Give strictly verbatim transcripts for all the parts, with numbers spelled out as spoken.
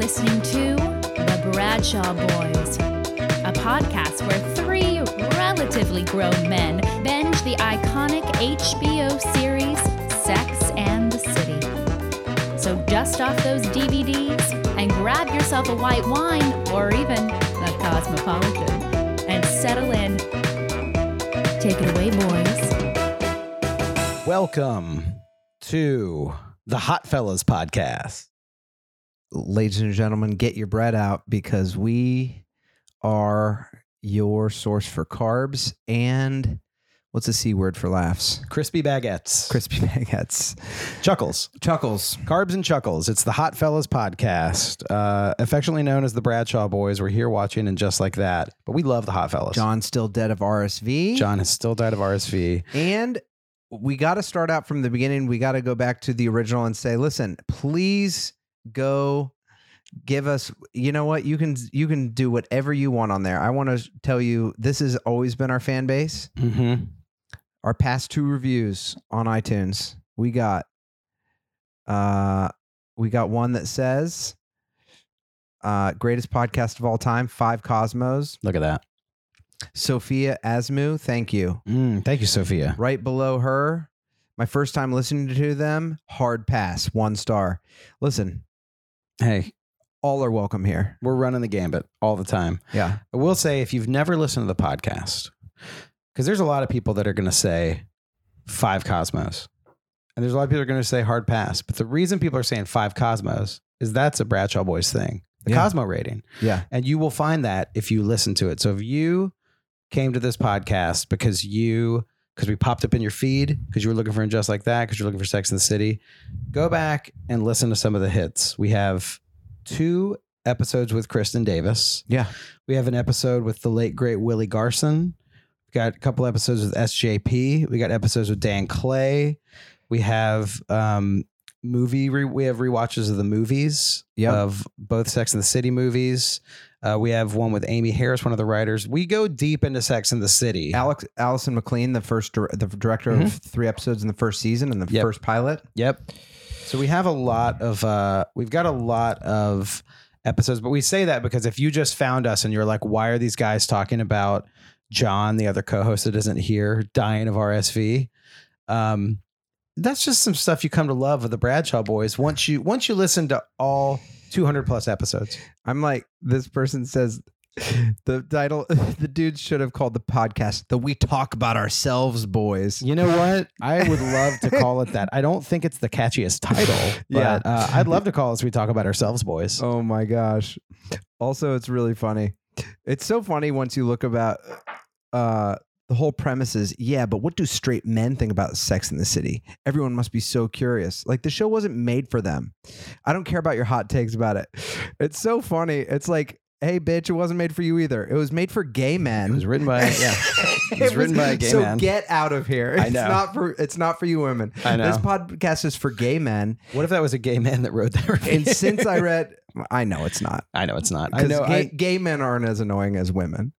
listening to The Bradshaw Boys, a podcast where three relatively grown men binge the iconic H B O series Sex and the City. So dust off those D V Ds and grab yourself a white wine or even a Cosmopolitan and settle in. Take it away, boys. Welcome to the Hot Fellas podcast. Ladies and gentlemen, get your bread out because we are your source for carbs and what's the C word for laughs? Crispy baguettes. Crispy baguettes. Chuckles. Chuckles. Carbs and Chuckles. It's the Hot Fellas podcast, uh, affectionately known as the Bradshaw Boys. We're here watching and just like that, but we love the Hot Fellas. John's still dead of R S V. John has still died of R S V. And we got to start out from the beginning. We got to go back to the original and say, listen, please go give us, you know what? You can, you can do whatever you want on there. I want to tell you, this has always been our fan base. Mm-hmm. Our past two reviews on iTunes, we got, uh, we got one that says, uh, greatest podcast of all time, Five Cosmos. Look at that. Sophia Asmu, thank you. Mm, thank you, Sophia. Right below her, my first time listening to them, hard pass, one star. Listen, Hey, all are welcome here. we're running the gambit all the time. Yeah. I will say, if you've never listened to the podcast, because there's a lot of people that are going to say Five Cosmos, and there's a lot of people that are going to say hard pass. But the reason people are saying Five Cosmos is that's a Bradshaw Boys thing, the Yeah. Cosmo rating. Yeah. And you will find that if you listen to it. So if you came to this podcast because you, because we popped up in your feed, because you were looking for And Just Like That, because you're looking for Sex and the City, go back and listen to some of the hits. We have two episodes with Kristen Davis. Yeah. We have an episode with the late, great Willie Garson. We got a couple episodes with S J P. We got episodes with Dan Clay. We have um, movie. Re- we have rewatches of the movies Yep. of both Sex and the City movies. Uh, we have one with Amy Harris, one of the writers. We go deep into Sex and the City. Alex Allison McLean, the first dir- the director Mhm. of three episodes in the first season and the Yep. first pilot. Yep. So we have a lot of, uh, we've got a lot of episodes, but we say that because if you just found us and you're like, why are these guys talking about John, the other co-host that isn't here, dying of R S V? Um, that's just some stuff you come to love of the Bradshaw Boys once you, once you listen to all two hundred plus episodes. I'm like, this person says the title, the dude should have called the podcast the We Talk About Ourselves Boys. You know what? I would love to call it that. I don't think it's the catchiest title, but Yeah. uh, I'd love to call us We Talk About Ourselves Boys. Oh my gosh. Also, it's really funny. It's so funny once you look about uh, the whole premise is, yeah, but what do straight men think about Sex in the City? Everyone must be so curious. Like, the show wasn't made for them. I don't care about your hot takes about it. It's so funny. It's like, hey, bitch, it wasn't made for you either. It was made for gay men. It was written by, yeah. It was written by a gay so man. get out of here. I It's know. not for it's not for you women. I know. This podcast is for gay men. What if that was a gay man that wrote that review? And since I read, I know it's not. I know it's not. I Because know. gay, I, gay men aren't as annoying as women.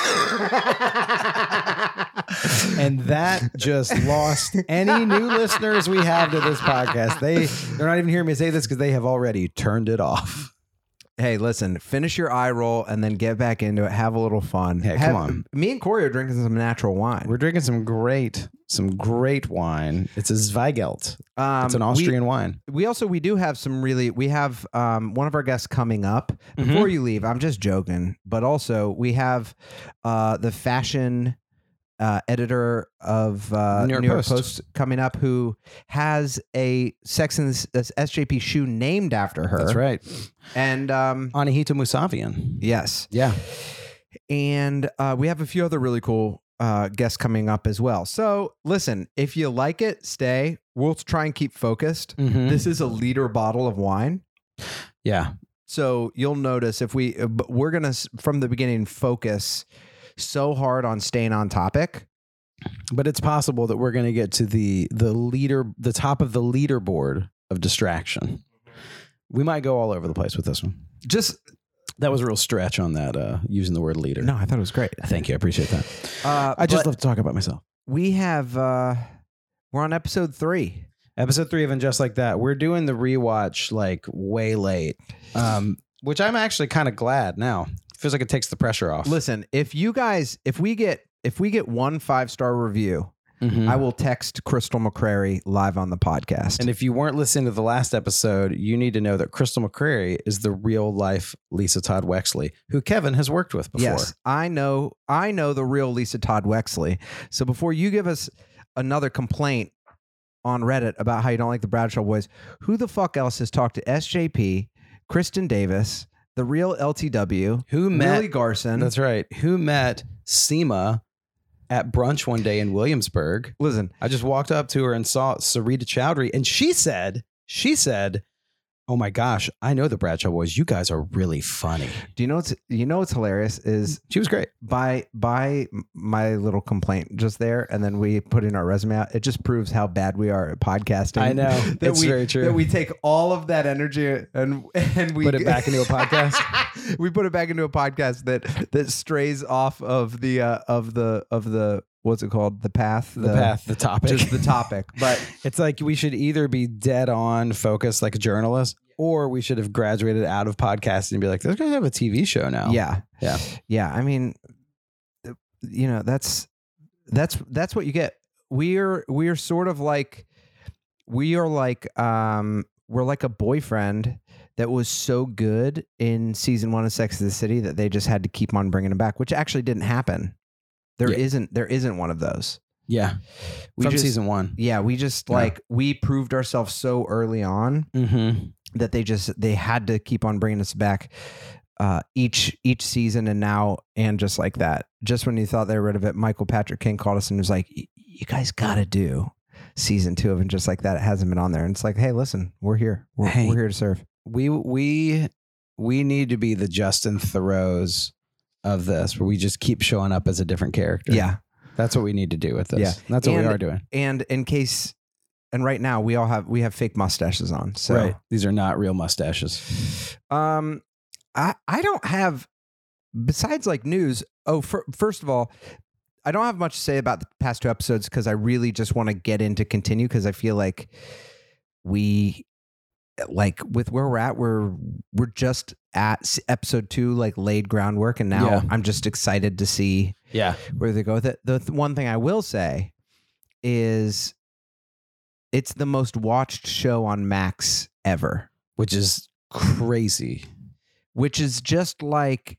and that just lost any new listeners we have to this podcast. They they're not even hearing me say this because they have already turned it off. Hey, listen, finish your eye roll and then get back into it. Have a little fun. Hey, Have- come on. Me and Corey are drinking some natural wine. We're drinking some great, some great wine. It's a Zweigelt. Um, It's an Austrian wine. We, we also we do have some really. We have um, one of our guests coming up. Mm-hmm. Before you leave, I'm just joking, but also we have uh, the fashion uh, editor of uh, New York New York Post. Post coming up, who has a Sex and the S J P shoe named after her. That's right. And um, Anahita Musavian. yes, Yeah. and uh, we have a few other really cool uh, guests coming up as well. So listen, if you like it, stay. We'll try and keep focused. Mhm. This is a liter bottle of wine. Yeah. So you'll notice if we, uh, but we're going to, from the beginning, focus so hard on staying on topic. But it's possible that we're going to get to the the leader, the top of the leaderboard of distraction. We might go all over the place with this one. Just, That was a real stretch on that, uh, using the word leader. no, I thought it was great. Thank you. I appreciate that. Uh, I just but love to talk about myself. we have, uh, we're on episode three. Episode three of And Just Like That. We're doing the rewatch like way late. Um, which I'm actually kind of glad now. Feels like it takes the pressure off. Listen, if you guys, if we get, if we get one five star review, Mhm. I will text Crystal McCrary live on the podcast. And if you weren't listening to the last episode, you need to know that Crystal McCrary is the real life Lisa Todd Wexley, who Kevin has worked with before. Yes, I know. I know the real Lisa Todd Wexley. So before you give us another complaint on Reddit about how you don't like the Bradshaw Boys, who the fuck else has talked to S J P, Kristen Davis, the real L T W, Who met Lily Garson? That's right. Who met Seema at brunch one day in Williamsburg? Listen, I just walked up to her and saw Sarita Chowdhury, and she said, she said, "Oh my gosh, I know the Bradshaw Boys. You guys are really funny." do you know what's you know what's hilarious is She was great. by by my little complaint just there, and then we put in our resume out. It just proves how bad we are at podcasting. I know. that It's we, very true. That we take all of that energy and and we Put it back into a podcast. we put it back into a podcast that that strays off of the uh, of the of the what's it called the path The, path, the topic. just the topic. But It's like we should either be dead on focused like a journalist, or we should have graduated out of podcasting and be like, those guys have a T V show now. yeah, Yeah. yeah. I mean, you know, that's that's that's what you get. We're we're sort of like we are like um we're like a boyfriend that was so good in season one of Sex and the City that they just had to keep on bringing him back, which actually didn't happen. There Yeah. not there isn't one of those. Yeah. We From just, season one. Yeah, we just Yeah. like we proved ourselves so early on Mm-hmm. that they just they had to keep on bringing us back uh, each each season, and now and just like that, just when you thought they were rid of it, Michael Patrick King called us and was like, "You guys got to do season two of it." And just like that, it hasn't been on there, and it's like, hey, listen, we're here, we're, Hey. we're here to serve. We we we need to be the Justin Theroux of this, where we just keep showing up as a different character. Yeah, That's what we need to do with this. Yeah. That's what And- we are doing. and in case, and right now we all have we have fake mustaches on, so These are not real mustaches. um, I I don't have besides like news. Oh, for, first of all, I don't have much to say about the past two episodes because I really just want to get into continue because I feel like we like with where we're at, we're we're just at s- episode two, like laid groundwork, and now Yeah. I'm just excited to see Yeah. where they go with it. The th- one thing I will say is it's the most watched show on Max ever, Which is crazy. which is just like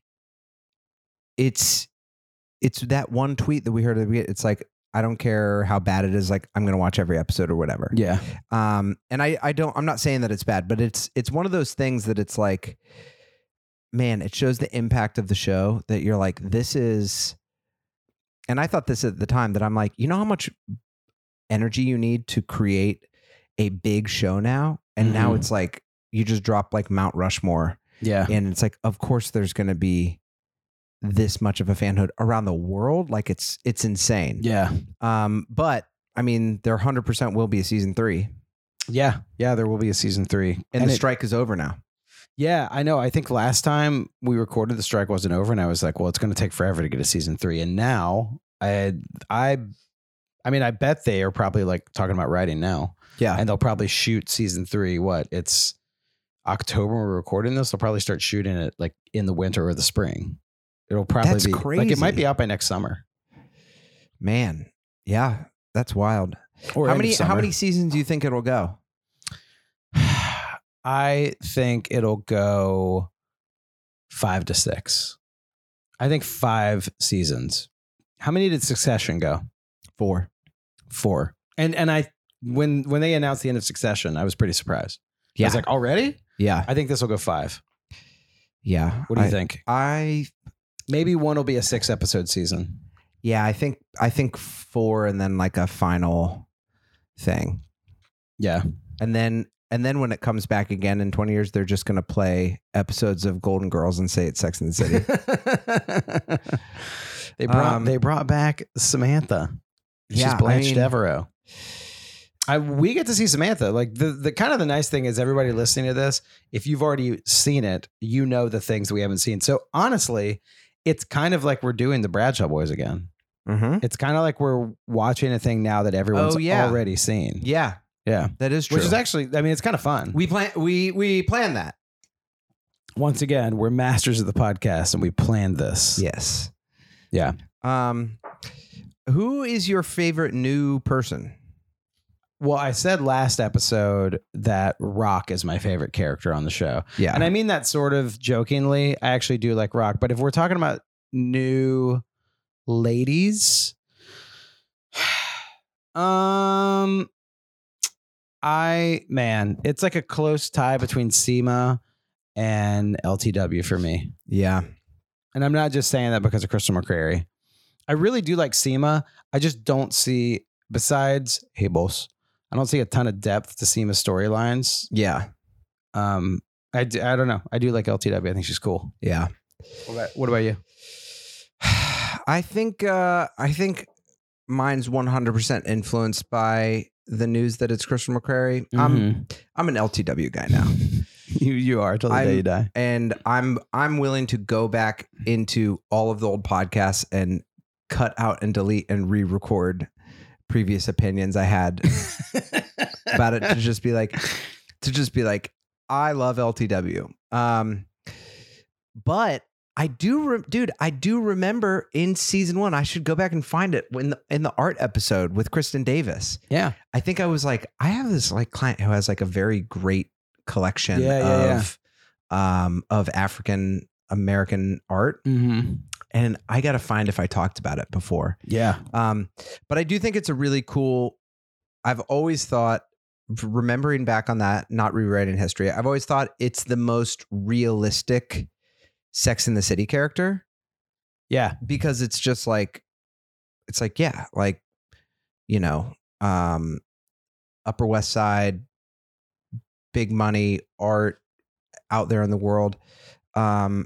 it's it's that one tweet that we heard at the beginning. It's like, I don't care how bad it is, like I'm gonna watch every episode or whatever. Yeah. Um, and I, I don't, I'm not saying that it's bad, but it's, it's one of those things that it's like, man, it shows the impact of the show that you're like, this is, and I thought this at the time that I'm like, you know how much energy you need to create a big show now? And now Mhm. it's like, you just drop like Mount Rushmore Yeah. and it's like, of course there's going to be this much of a fanhood around the world. Like it's, it's insane. Yeah. Um, but I mean, there one hundred percent will be a season three. Yeah. Yeah. There will be a season three. And, the it- strike is over now. Yeah, I know. I think last time we recorded, the strike wasn't over, and I was like, "Well, it's going to take forever to get a season three." And now, I, I, I mean, I bet they are probably like talking about writing now, Yeah. and they'll probably shoot season three. What? It's October. When we're recording this. They'll probably start shooting it like in the winter or the spring. It'll probably That's be like it might crazy. be out by next summer. Man. Yeah. That's wild. Or how end of many how summer. many seasons do you think it'll go? I think it'll go five to six. I think five seasons. How many did Succession go? Four. Four. And and I when when they announced the end of Succession, I was pretty surprised. I Yeah. was like, already? Yeah. I think this will go five. Yeah. What do you I, think? I Maybe one will be a six episode season. yeah, I think I think four and then like a final thing. Yeah. And then and then when it comes back again in twenty years, they're just gonna play episodes of Golden Girls and say it's Sex and the City. they brought Um, they brought back Samantha. She's Yeah, I Blanche mean- Devereaux. I, we get to see Samantha. Like the, the kind of the nice thing is everybody listening to this, if you've already seen it, you know the things that we haven't seen. So honestly, it's kind of like we're doing the Bradshaw Boys again. Mm-hmm. It's kind of like we're watching a thing now that everyone's Oh, yeah. already seen. Yeah, Yeah. that is true. Which is actually, I mean, it's kind of fun. we plan we we planned that. Once again, we're masters of the podcast and we planned this. Yes. Yeah. Um, who is your favorite new person? Well, I said last episode that Rock is my favorite character on the show. Yeah. And I mean that sort of jokingly. I actually do like Rock. But if we're talking about new ladies, um, I, man, it's like a close tie between Seema and L T W for me. Yeah. And I'm not just saying that because of Crystal McCrary. I really do like Seema. I just don't see, besides, hey, boss, I don't see a ton of depth to Seema's storylines. Yeah. Um, I, do, I don't know. I do like L T W. I think she's cool. Yeah. What about, what about you? I think, uh, I think mine's one hundred percent influenced by the news that it's Crystal McCrary. Mm-hmm. I'm, I'm an L T W guy now. You you are till the I'm, day you die. And I'm I'm willing to go back into all of the old podcasts and cut out and delete and re-record previous opinions I had about it to just be like to just be like I love L T W. Um, but I do, re- dude. I do remember in season one. I should go back and find it when the, in the art episode with Kristen Davis. Yeah, I think I was like, I have this like client who has like a very great collection Yeah, yeah, of um of African American art, mm-hmm. and I got to find if I talked about it before. Yeah, Um, but I do think it's a really cool. I've always thought, remembering back on that, not rewriting history, I've always thought it's the most realistic Sex in the City character, yeah, because it's just like, it's like, yeah, like, you know, um, Upper West Side, big money, art out there in the world. Um,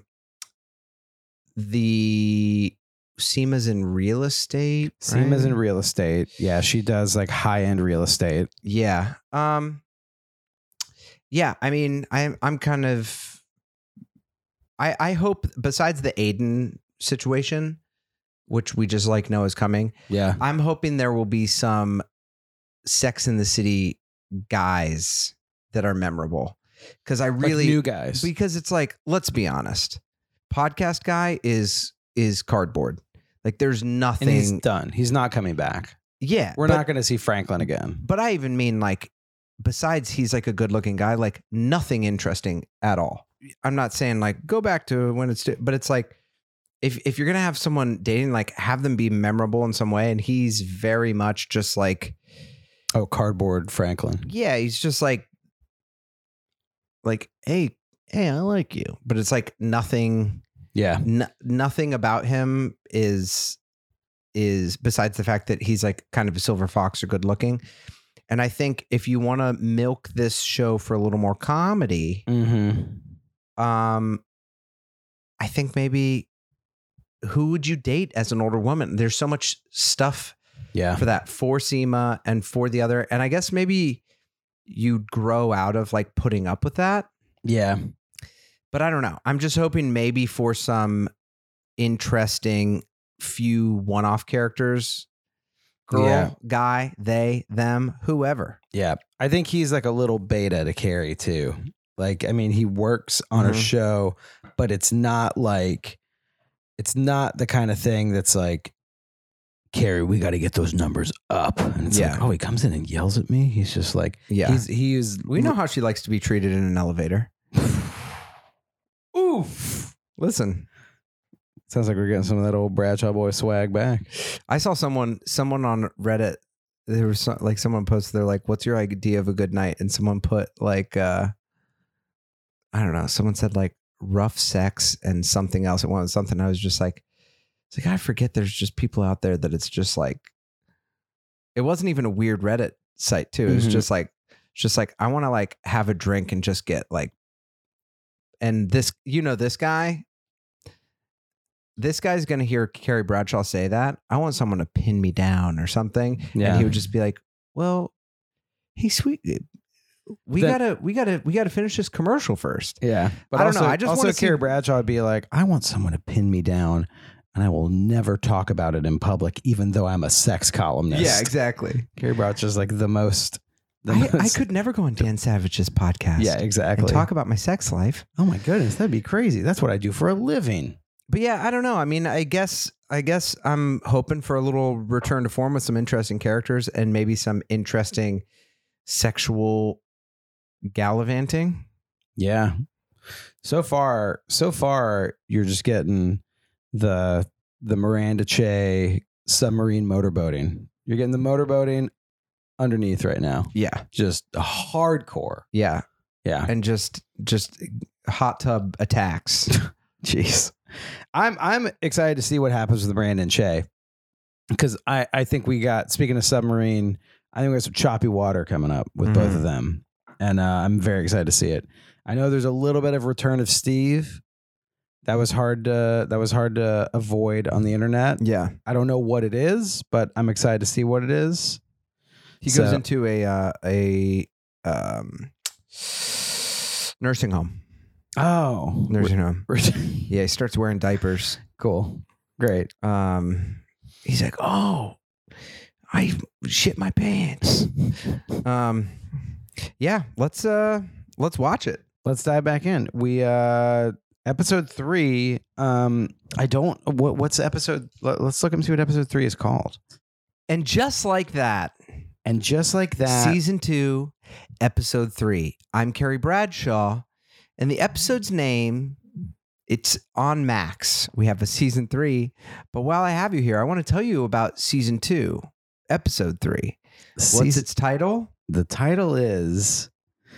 the Seema's in real estate. Seema's right? in real estate. Yeah, she does like high end real estate. Yeah. Um, yeah. I mean, I'm, I'm kind of, I, I hope besides the Aiden situation, which we just like know is coming, Yeah, I'm hoping there will be some Sex in the City guys that are memorable. Cause I really, like new guys. because it's like, let's be honest, podcast guy is, is cardboard. Like there's nothing. And he's done. He's not coming back. Yeah. We're but, not going to see Franklin again. But I even mean like, besides he's like a good looking guy, like nothing interesting at all. I'm not saying like go back to when it's, but it's like, if, if you're going to have someone dating, like have them be memorable in some way. And he's very much just like, Oh, cardboard Franklin. yeah, he's just like, like, hey, hey, I like you. But it's like nothing, Yeah, n- nothing about him is, is besides the fact that he's like kind of a silver fox or good looking. And I think if you want to milk this show for a little more comedy, mm-hmm. um, I think maybe who would you date as an older woman? There's so much stuff Yeah, for that, for Seema and for the other. And I guess maybe you'd grow out of like putting up with that. yeah, But I don't know. I'm just hoping maybe for some interesting few one-off characters, girl, Yeah. guy, they, them, whoever. yeah. I think he's like a little beta to Carrie too. Like, I mean, he works on Mhm. a show, but it's not like, it's not the kind of thing that's like, Carrie, we got to get those numbers up. And it's Yeah. like, oh, he comes in and yells at me. He's just like, Yeah. he's, he is, We know how she likes to be treated in an elevator. Oof. Listen, Sounds like we're getting some of that old Bradshaw boy swag back. I saw someone, someone on Reddit, there was some, like someone posted, they're like, what's your idea of a good night? And someone put like, uh, I don't know. Someone said like rough sex and something else. It was something. I was just like, it's like, I forget there's just people out there that it's just like, it wasn't even a weird Reddit site too. It was Mhm. just like, it's just like, I want to like have a drink and just get like, and this, you know, this guy, this guy's going to hear Carrie Bradshaw say that. I want someone to pin me down or something. Yeah. And he would just be like, well, hey, sweet. We That- gotta, we gotta, we gotta finish this commercial first. Yeah. But I don't also, know. I just also wanna see- Carrie Bradshaw would be like, I want someone to pin me down and I will never talk about it in public, even though I'm a sex columnist. exactly. Carrie Bradshaw's like the most The I, most- I could never go on Dan Savage's podcast. Yeah, exactly. And talk about my sex life. Oh my goodness, that'd be crazy. That's what I do for a living. But yeah, I don't know. I mean, I guess I guess I'm hoping for a little return to form with some interesting characters and maybe some interesting sexual gallivanting. Yeah. So far, so far, you're just getting the the Miranda Che submarine motorboating. You're getting the motorboating underneath right now. Yeah. Just hardcore. Yeah. Yeah. And just just hot tub attacks. Jeez. I'm I'm excited to see what happens with Brandon Che. Because I, I think we got, speaking of submarine, I think we got some choppy water coming up with Mm-hmm. both of them. And uh, I'm very excited to see it. I know there's a little bit of return of Steve. That was hard to that was hard to avoid on the internet. Yeah. I don't know what it is, but I'm excited to see what it is. He So- goes into a uh, a um, nursing home. Oh, Nursing home. we're- Yeah, he starts wearing diapers. cool, great. Um, he's like, "Oh, I shit my pants." um, yeah, let's uh, let's watch it. Let's dive back in. We uh, episode three. Um, I don't. What what's episode? Let, let's look and see what episode three is called. And just like that, And just like that, season two, episode three. I'm Carrie Bradshaw, and the episode's name. It's on Max. We have a season three, but while I have you here, I want to tell you about season two, episode three. What's season- its title? the title is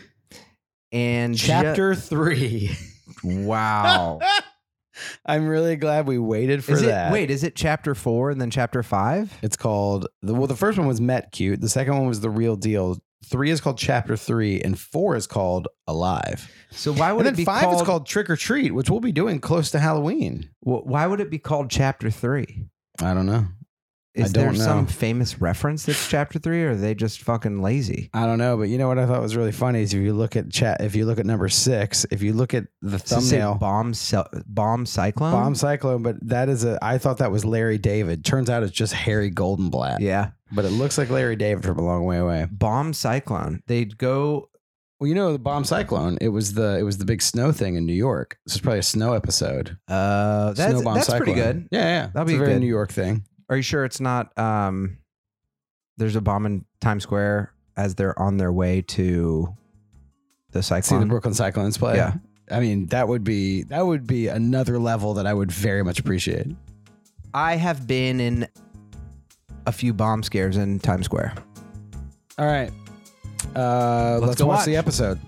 And ju- Chapter Three. wow. I'm really glad we waited for Is it, that. wait, is it chapter four and then chapter five? It's called the well. The first one was Met Cute. The second one was The Real Deal. Three is called Chapter Three, and four is called Alive. So why would And it then be five called, is called Trick or Treat, which we'll be doing close to Halloween. wh- why would it be called chapter three? I don't know. Is I don't there know. some famous reference that's chapter three, or are they just fucking lazy? I don't know, but you know what I thought was really funny is if you look at chat, if you look at number six, if you look at the Does it say thumbnail, bomb cel- bomb cyclone. Bomb Cyclone, but that is a. I thought that was Larry David. Turns out it's just Harry Goldenblatt. Yeah, But it looks like Larry David from a long way away. bomb cyclone. They'd go. Well, you know the Bomb Cyclone. It was the it was the big snow thing in New York. This is probably a snow episode. Uh, that's Snow Bomb that's pretty Cyclone. good. Yeah, yeah. That'll It's be a very good. New York thing. Are you sure it's not? Um, there's a bomb in Times Square as they're on their way to the See cyclone. the Brooklyn Cyclones play. Yeah. I mean that would be that would be another level that I would very much appreciate. I have been in a few bomb scares in Times Square. All right, uh, let's, go watch watch. the episode.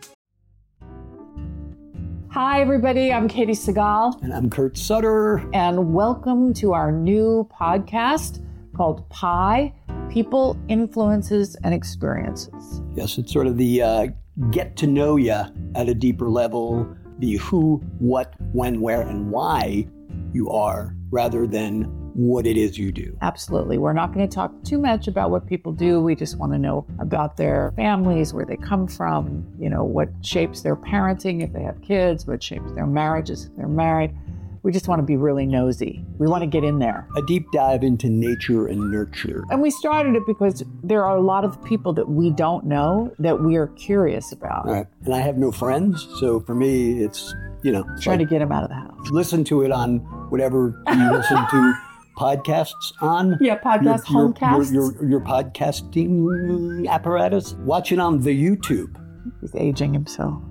Hi, everybody. I'm Katie Segal, And I'm Kurt Sutter. and welcome to our new podcast called Pi People, Influences, and Experiences. Yes, it's sort of the uh, get to know you at a deeper level, the who, what, when, where, and why you are, rather than what it is you do. Absolutely. We're not going to talk too much about what people do. We just want to know about their families, where they come from, you know, what shapes their parenting if they have kids, what shapes their marriages if they're married. We just want to be really nosy. We want to get in there. A deep dive into nature and nurture. And we started it because there are a lot of people that we don't know that we are curious about. All right. And I have no friends, so for me, it's, you know, it's Trying to like, get them out of the house. listen to it on whatever you listen to podcasts on. Yeah, podcast, your, homecasts. your, your, your podcasting apparatus. Watch it on the YouTube. He's aging himself.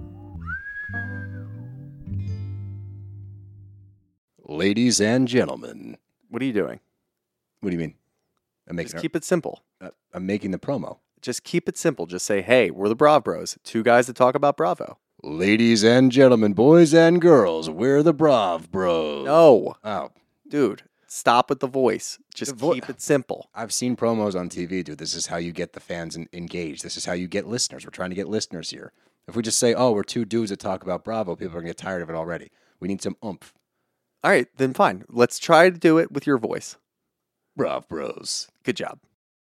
Ladies and gentlemen, What are you doing? what do you mean? I'm making. Just keep it simple. uh, I'm making the promo. Just keep it simple. Just say, hey, we're the Brav Bros, two guys that talk about Bravo. Ladies and gentlemen, boys and girls, we're the Brav Bros. No, Oh, dude, stop with the voice. Just The vo- keep it simple. I've seen promos on T V, dude. This is how you get the fans en- engaged. This is how you get listeners. We're trying to get listeners here. If we just say, oh, we're two dudes that talk about Bravo, people are going to get tired of it already. We need some oomph. All right, then fine. Let's try to do it with your voice. Brav Bros. Good job.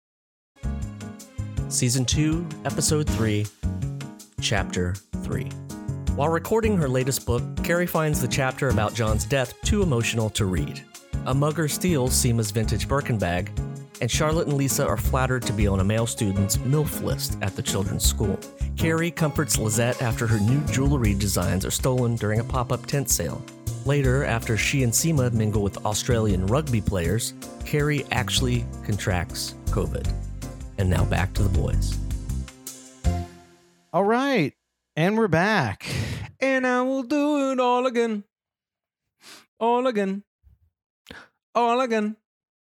Season two, Episode three, Chapter three. While recording her latest book, Carrie finds the chapter about John's death too emotional to read. A mugger steals Seema's vintage Birkin bag, and Charlotte and Lisa are flattered to be on a male student's MILF list at the children's school. Carrie comforts Lizette after her new jewelry designs are stolen during a pop-up tent sale. Later, after she and Seema mingle with Australian rugby players, Carrie actually contracts COVID. And now back to the boys. All right. And we're back. And I will do it all again. All again. All again.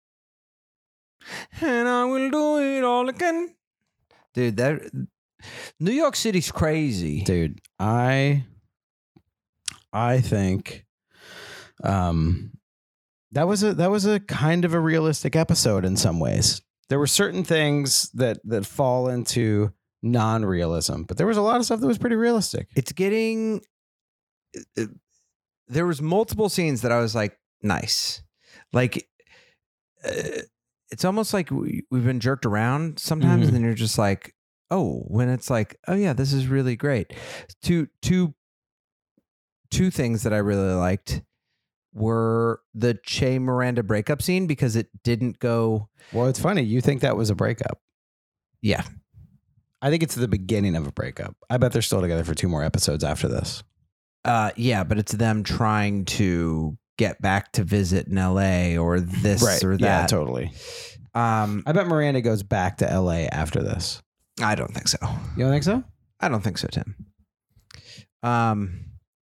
And I will do it all again. Dude, that New York City's crazy. Dude, I I think um that was a that was a kind of a realistic episode in some ways. There were certain things that that fall into non-realism, but there was a lot of stuff that was pretty realistic. It's getting it, there was multiple scenes that I was like, nice. Like uh, it's almost like we, we've been jerked around sometimes, Mhm. and then you're just like, oh, when it's like, oh yeah, this is really great. Two, two, two things that I really liked were the Che Miranda breakup scene because it didn't go. Well, it's funny. You think that was a breakup. Yeah. I think it's the beginning of a breakup. I bet they're still together for two more episodes after this. Uh, yeah, but it's them trying to get back to visit in L A or this Right. or that. Yeah, totally. Um, I bet Miranda goes back to L A after this. I don't think so. You don't think so? I don't think so, Tim. Um,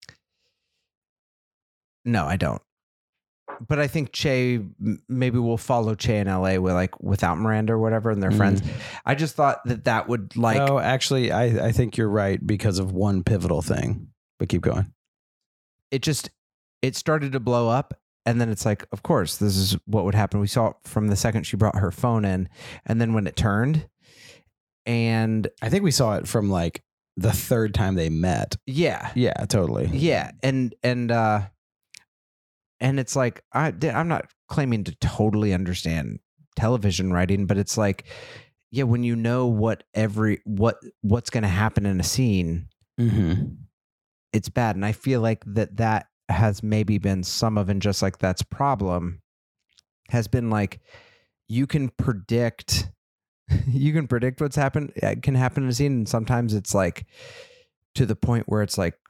no, I don't. But I think Che, m- maybe we'll follow Che in L A with like without Miranda or whatever, and they're Mm. friends. I just thought that that would like No, actually, I, I think you're right because of one pivotal thing. But keep going. it. Just it started to blow up, and then it's like, of course, this is what would happen. We saw it from the second she brought her phone in, and then when it turned, and I think we saw it from like the third time they met. yeah, Yeah, totally. Yeah, and and uh and it's like I I'm not claiming to totally understand television writing, but it's like, yeah, when you know what every what what's going to happen in a scene, Mm-hmm. it's bad. And I feel like that that has maybe been some of, and just like that's problem has been like you can predict you can predict what's happened it can happen in a scene, and sometimes it's like to the point where it's like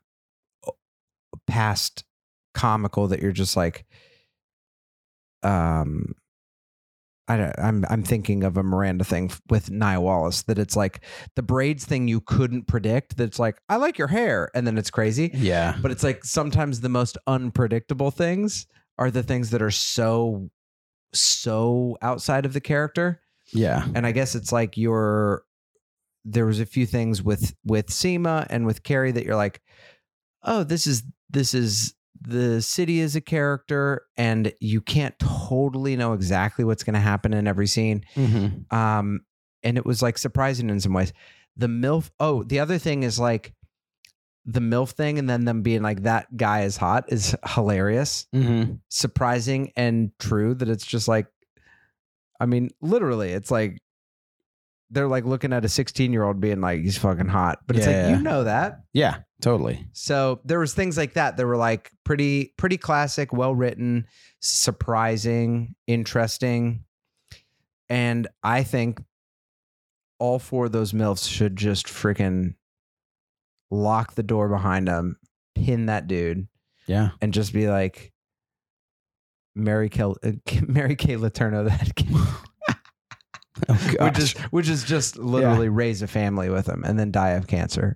past comical that you're just like um I don't, I'm I'm thinking of a Miranda thing with Nia Wallace, that it's like the braids thing you couldn't predict, that's like, I like your hair, and then it's crazy. Yeah. But it's like sometimes the most unpredictable things are the things that are so so outside of the character. Yeah. And I guess it's like you're there was a few things with with Seema and with Carrie that you're like, oh, this is this is the city is a character, and you can't totally know exactly what's going to happen in every scene. Mm-hmm. Um, and it was like surprising in some ways. The MILF. Oh, the other thing is like the MILF thing, and then them being like, that guy is hot, is hilarious, Mm-hmm. surprising, and true. That it's just like, I mean, literally, it's like they're like looking at a sixteen year old being like, he's fucking hot, but it's Yeah, like, yeah. you know that. Yeah, totally. So there was things like that that were like pretty, pretty classic, well written, surprising, interesting. And I think all four of those MILFs should just freaking lock the door behind them, pin that dude, Yeah. and just be like, Mary Kay, uh, Mary Kay Letourneau that kid. Oh, which gosh. is which is just literally raise a family with him and then die of cancer.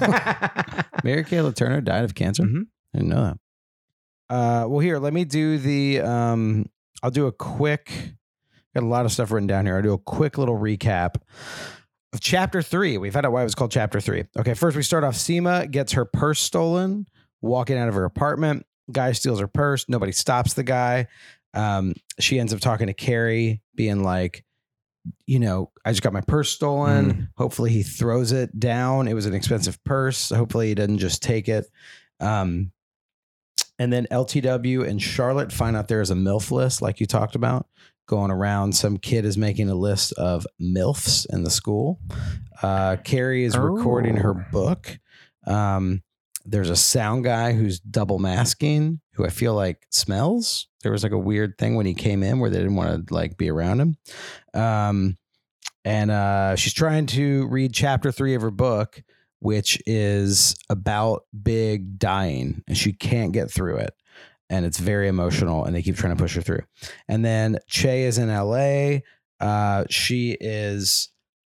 Mary Kay Letourneau died of cancer. Mhm. I didn't know that. Uh, well, here, let me do the. Um, I'll do a quick. Got a lot of stuff written down here. I'll do a quick little recap of chapter three. We found out why it was called chapter three. Okay, first we start off. Seema gets her purse stolen, walking out of her apartment. Guy steals her purse. Nobody stops the guy. Um, she ends up talking to Carrie, being like, you know, I just got my purse stolen. Mm. Hopefully he throws it down. It was an expensive purse. Hopefully he doesn't just take it. Um, and then L T W and Charlotte find out there's a MILF list, like you talked about, going around. Some kid is making a list of MILFs in the school. Uh, Carrie is Oh. recording her book. Um, there's a sound guy who's double masking, who I feel like smells. There was like a weird thing when he came in where they didn't want to like be around him. Um, and uh, she's trying to read chapter three of her book, which is about Big dying, and she can't get through it. And it's very emotional, and they keep trying to push her through. And then Che is in L A. Uh, she is,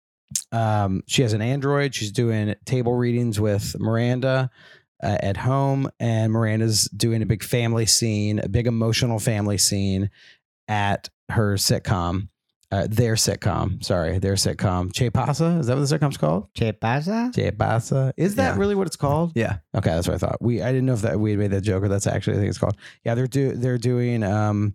um, she has an Android. She's doing table readings with Miranda uh, at home, and Miranda's doing a big family scene, a big emotional family scene at her sitcom, uh, their sitcom. Sorry, their sitcom. Che Pasa? Is that what the sitcom's called? Che pasa? Che Pasa. Is that Yeah. really what it's called? Yeah. Okay, that's what I thought. We I didn't know if that we had made that joke, or that's actually I think it's called. Yeah, they're do they're doing um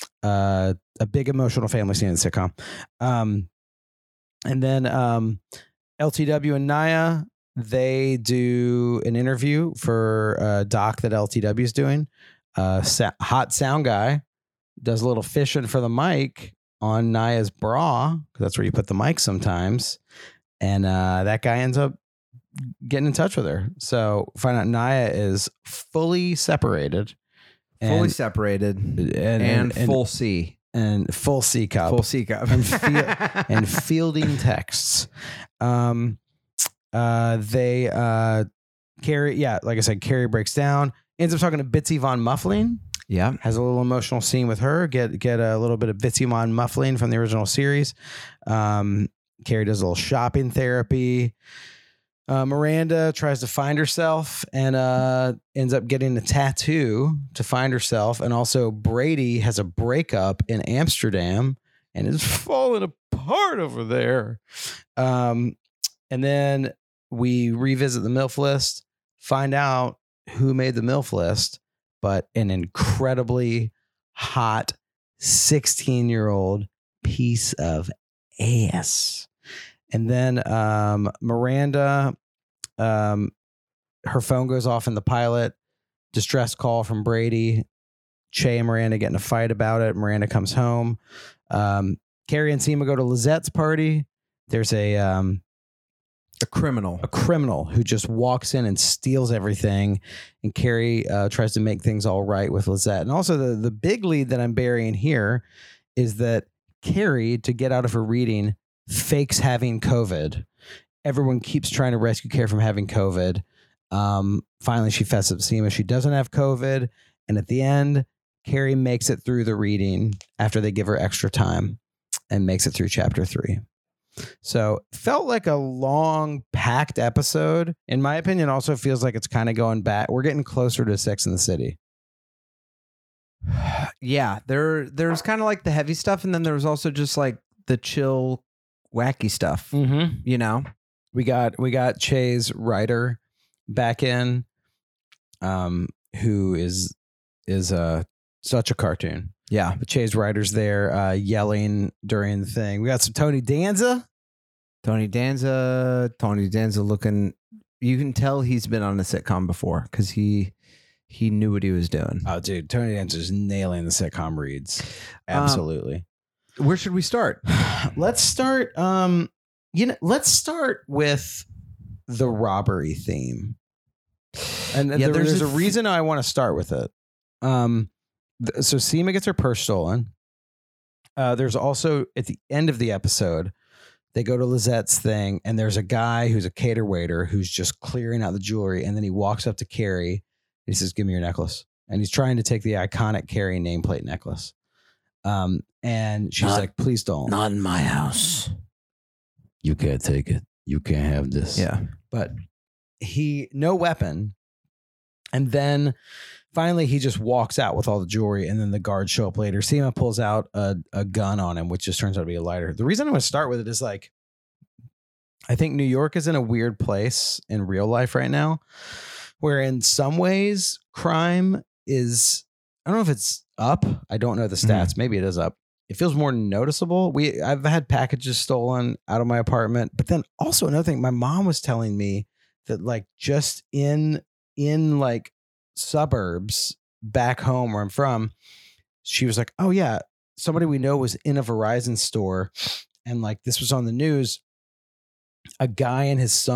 uh a big emotional family scene in the sitcom. Um and then um L T W and Naya, they do an interview for a doc that L T W is doing. Uh sa- hot sound guy does a little fishing for the mic on Naya's bra, because that's where you put the mic sometimes. And uh that guy ends up getting in touch with her. So find out Naya is fully separated. Fully and, separated and, and, and, full C. and full C cup Full C cup. and, feel, and fielding texts. Um, uh, they, uh, Carrie, yeah, like I said, Carrie breaks down, ends up talking to Bitsy Von Muffling, Yeah. has a little emotional scene with her, get, get a little bit of Bitsy Von Muffling from the original series. Um, Carrie does a little shopping therapy. Uh, Miranda tries to find herself and uh, ends up getting a tattoo to find herself. And also Brady has a breakup in Amsterdam and is falling apart over there. Um, and then we revisit the MILF list, find out who made the MILF list, but an incredibly hot sixteen-year-old piece of ass. And then um, Miranda, um, her phone goes off in the pilot. Distress call from Brady. Che and Miranda get in a fight about it. Miranda comes home. Um, Carrie and Seema go to Lizette's party. There's a um, A criminal. a criminal who just walks in and steals everything. And Carrie uh, tries to make things all right with Lizette. And also the, the big lead that I'm burying here is that Carrie, to get out of her reading, fakes having COVID. Everyone keeps trying to rescue Carrie from having COVID. Um, finally, she fesses up to Seema. She doesn't have COVID. And at the end, Carrie makes it through the reading after they give her extra time and makes it through chapter three. So felt like a long, packed episode. In my opinion, also feels like it's kind of going back. We're getting closer to Sex and the City. Yeah. There, there's kind of like the heavy stuff. And then there was also just like the chill, wacky stuff, Mm-hmm. you know? We got we got Che's writer back in, um, who is is uh such a cartoon. Yeah. But Che's writer's there, uh, yelling during the thing. We got some Tony Danza. Tony Danza, Tony Danza looking, you can tell he's been on a sitcom before because he he knew what he was doing. Oh, dude, Tony Danza's nailing the sitcom reads. Absolutely. Um, where should we start? Let's start. Um, you know, let's start with the robbery theme. And Yeah, there- there's there's, a a, f- reason I want to start with it. Um, th- so Seema gets her purse stolen. Uh, there's also at the end of the episode, they go to Lizette's thing, and there's a guy who's a cater waiter who's just clearing out the jewelry, and then he walks up to Carrie. And he says, "Give me your necklace," and he's trying to take the iconic Carrie nameplate necklace. Um, and she's Not- like, "Please don't. Not in my house. You can't take it. You can't have this." Yeah. But he, no weapon. And then finally he just walks out with all the jewelry, and then the guards show up later. Seema pulls out a, a gun on him, which just turns out to be a lighter. The reason I'm going to start with it is like, I think New York is in a weird place in real life right now, where in some ways crime is, I don't know if it's up. I don't know the stats. Maybe it is up. It feels more noticeable. We I've had packages stolen out of my apartment, but then also another thing, my mom was telling me that like just in in like suburbs back home where I'm from, she was like, "Oh yeah, somebody we know was in a Verizon store, and like this was on the news. A guy and his son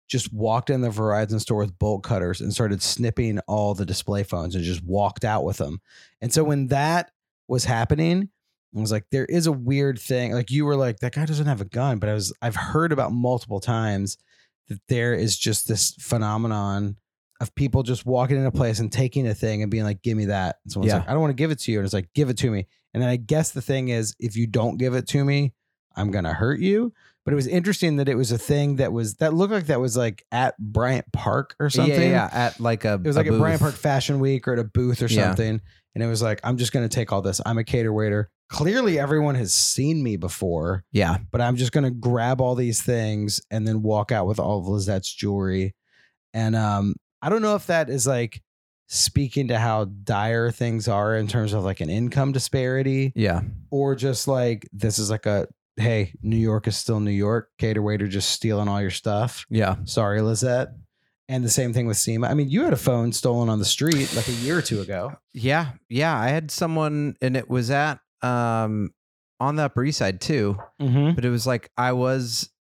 just walked in the Verizon store with bolt cutters and started snipping all the display phones and just walked out with them. And so when that was happening, I was like, there is a weird thing. Like you were like, that guy doesn't have a gun, but I was, I've heard about multiple times that there is just this phenomenon of people just walking in a place and taking a thing and being like, give me that. And someone's Yeah. like, I don't want to give it to you. And it's like, give it to me. And then I guess the thing is, if you don't give it to me, I'm going to hurt you. But it was interesting that it was a thing that was, that looked like that was like at Bryant Park or something. Yeah, yeah, at like a It was a like at booth. Bryant Park Fashion Week or at a booth or Yeah. something. And it was like, I'm just going to take all this. I'm a cater waiter. Clearly everyone has seen me before, Yeah. but I'm just going to grab all these things and then walk out with all of Lizette's jewelry. And um, I don't know if that is like speaking to how dire things are in terms of like an income disparity, Yeah. or just like, this is like a, hey, New York is still New York. Cater waiter just stealing all your stuff. Yeah. Sorry, Lizette. And the same thing with Seema. I mean, you had a phone stolen on the street like a year or two ago. Yeah. Yeah. I had someone, and it was at um on the Upper East Side too. Mm-hmm. But it was like I was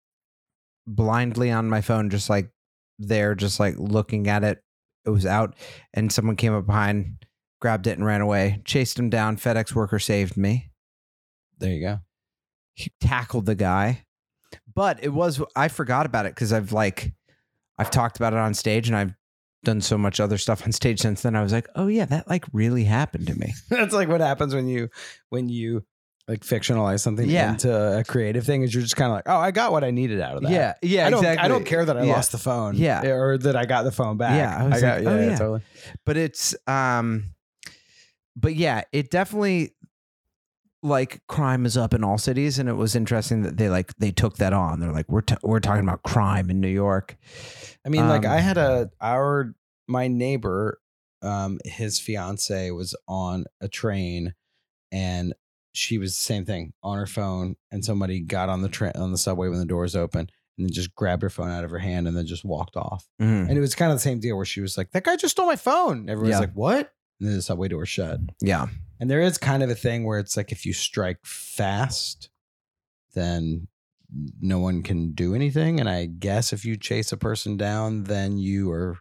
blindly on my phone, just like there, just like looking at it. It was out, and someone came up behind, grabbed it, and ran away. Chased him down. FedEx worker saved me. There you go. He tackled the guy, but it was I forgot about it because I've like I've talked about it on stage, and I've done so much other stuff on stage since then. I was like, oh yeah, that like really happened to me. That's like what happens when you when you like fictionalize something Yeah. into a creative thing. Is you're just kind of like, oh, I got what I needed out of that. Yeah, yeah, I don't, exactly. I don't care that I Yeah. lost the phone. Yeah. or that I got the phone back. Yeah, I was got, like, oh, yeah. totally. But it's um but yeah, it definitely like crime is up in all cities, and it was interesting that they like they took that on. They're like, we're t- we're talking about crime in New York. I mean, like Um, I had a our my neighbor, um, his fiance was on a train, and she was the same thing on her phone, and somebody got on the train on the subway when the doors open, and then just grabbed her phone out of her hand and then just walked off. Mhm. And it was kind of the same deal where she was like, "That guy just stole my phone." Everyone's Yeah. like, "What?" And then the subway door shut. Yeah. And there is kind of a thing where it's like if you strike fast, then no one can do anything. And I guess if you chase a person down, then you are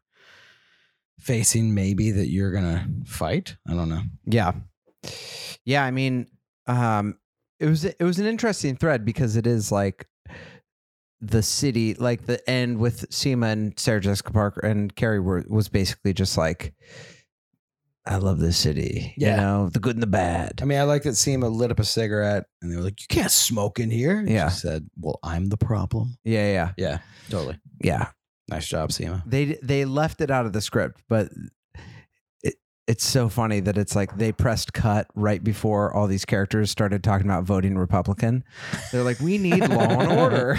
facing maybe that you're gonna fight. I don't know. Yeah. Yeah, I mean, um it was it was an interesting thread because it is like the city, like the end with Seema and Sarah Jessica Parker and Carrie were was basically just like, I love this city. Yeah. You know, the good and the bad. I mean, I like that Seema lit up a cigarette and they were like, "You can't smoke in here." And Yeah. she said, "Well, I'm the problem." yeah, yeah. Yeah, totally. Yeah. Nice job, Seema. They they left it out of the script, but it it's so funny that it's like they pressed cut right before all these characters started talking about voting Republican. They're like, we need law and order.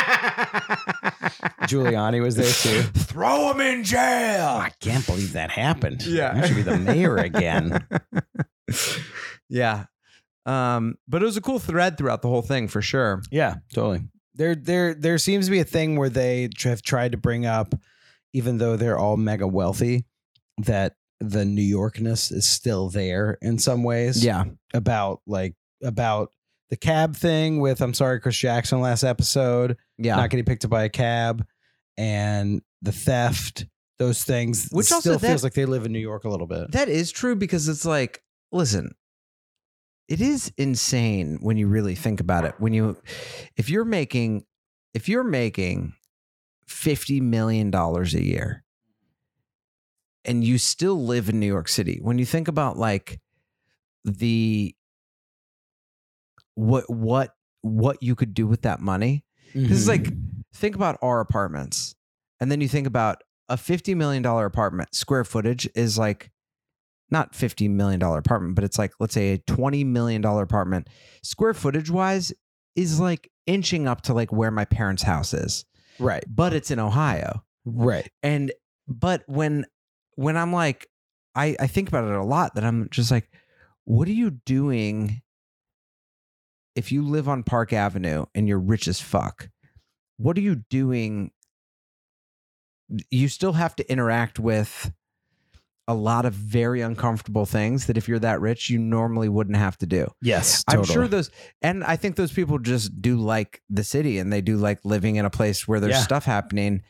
Giuliani was there too. Throw him in jail. I can't believe that happened. Yeah. You should be the mayor again. Yeah. Um, but it was a cool thread throughout the whole thing for sure. Yeah, totally. There, there, there seems to be a thing where they tr- have tried to bring up, even though they're all mega wealthy, that the New Yorkness is still there in some ways. Yeah. About like about the cab thing with I'm sorry, Chris Jackson last episode, Yeah. not getting picked up by a cab, and the theft. Those things, Which which also still that- feels like they live in New York a little bit. That is true because it's like, listen, it is insane when you really think about it. When you, if you're making, if you're making fifty million dollars a year and you still live in New York City, when you think about like the, what, what, what you could do with that money, because it's like, think about our apartments and then you think about a fifty million dollars apartment square footage is like, not fifty million dollars apartment, but it's like, let's say a twenty million dollars apartment square footage wise is like inching up to like where my parents' house is. right, But it's in Ohio. right. And, but when, when I'm like, I, I think about it a lot that I'm just like, what are you doing if you live on Park Avenue and you're rich as fuck? What are you doing? You still have to interact with a lot of very uncomfortable things that if you're that rich, you normally wouldn't have to do. Yes, I'm totally. sure those, and I think those people just do like the city and they do like living in a place where there's Yeah. stuff happening.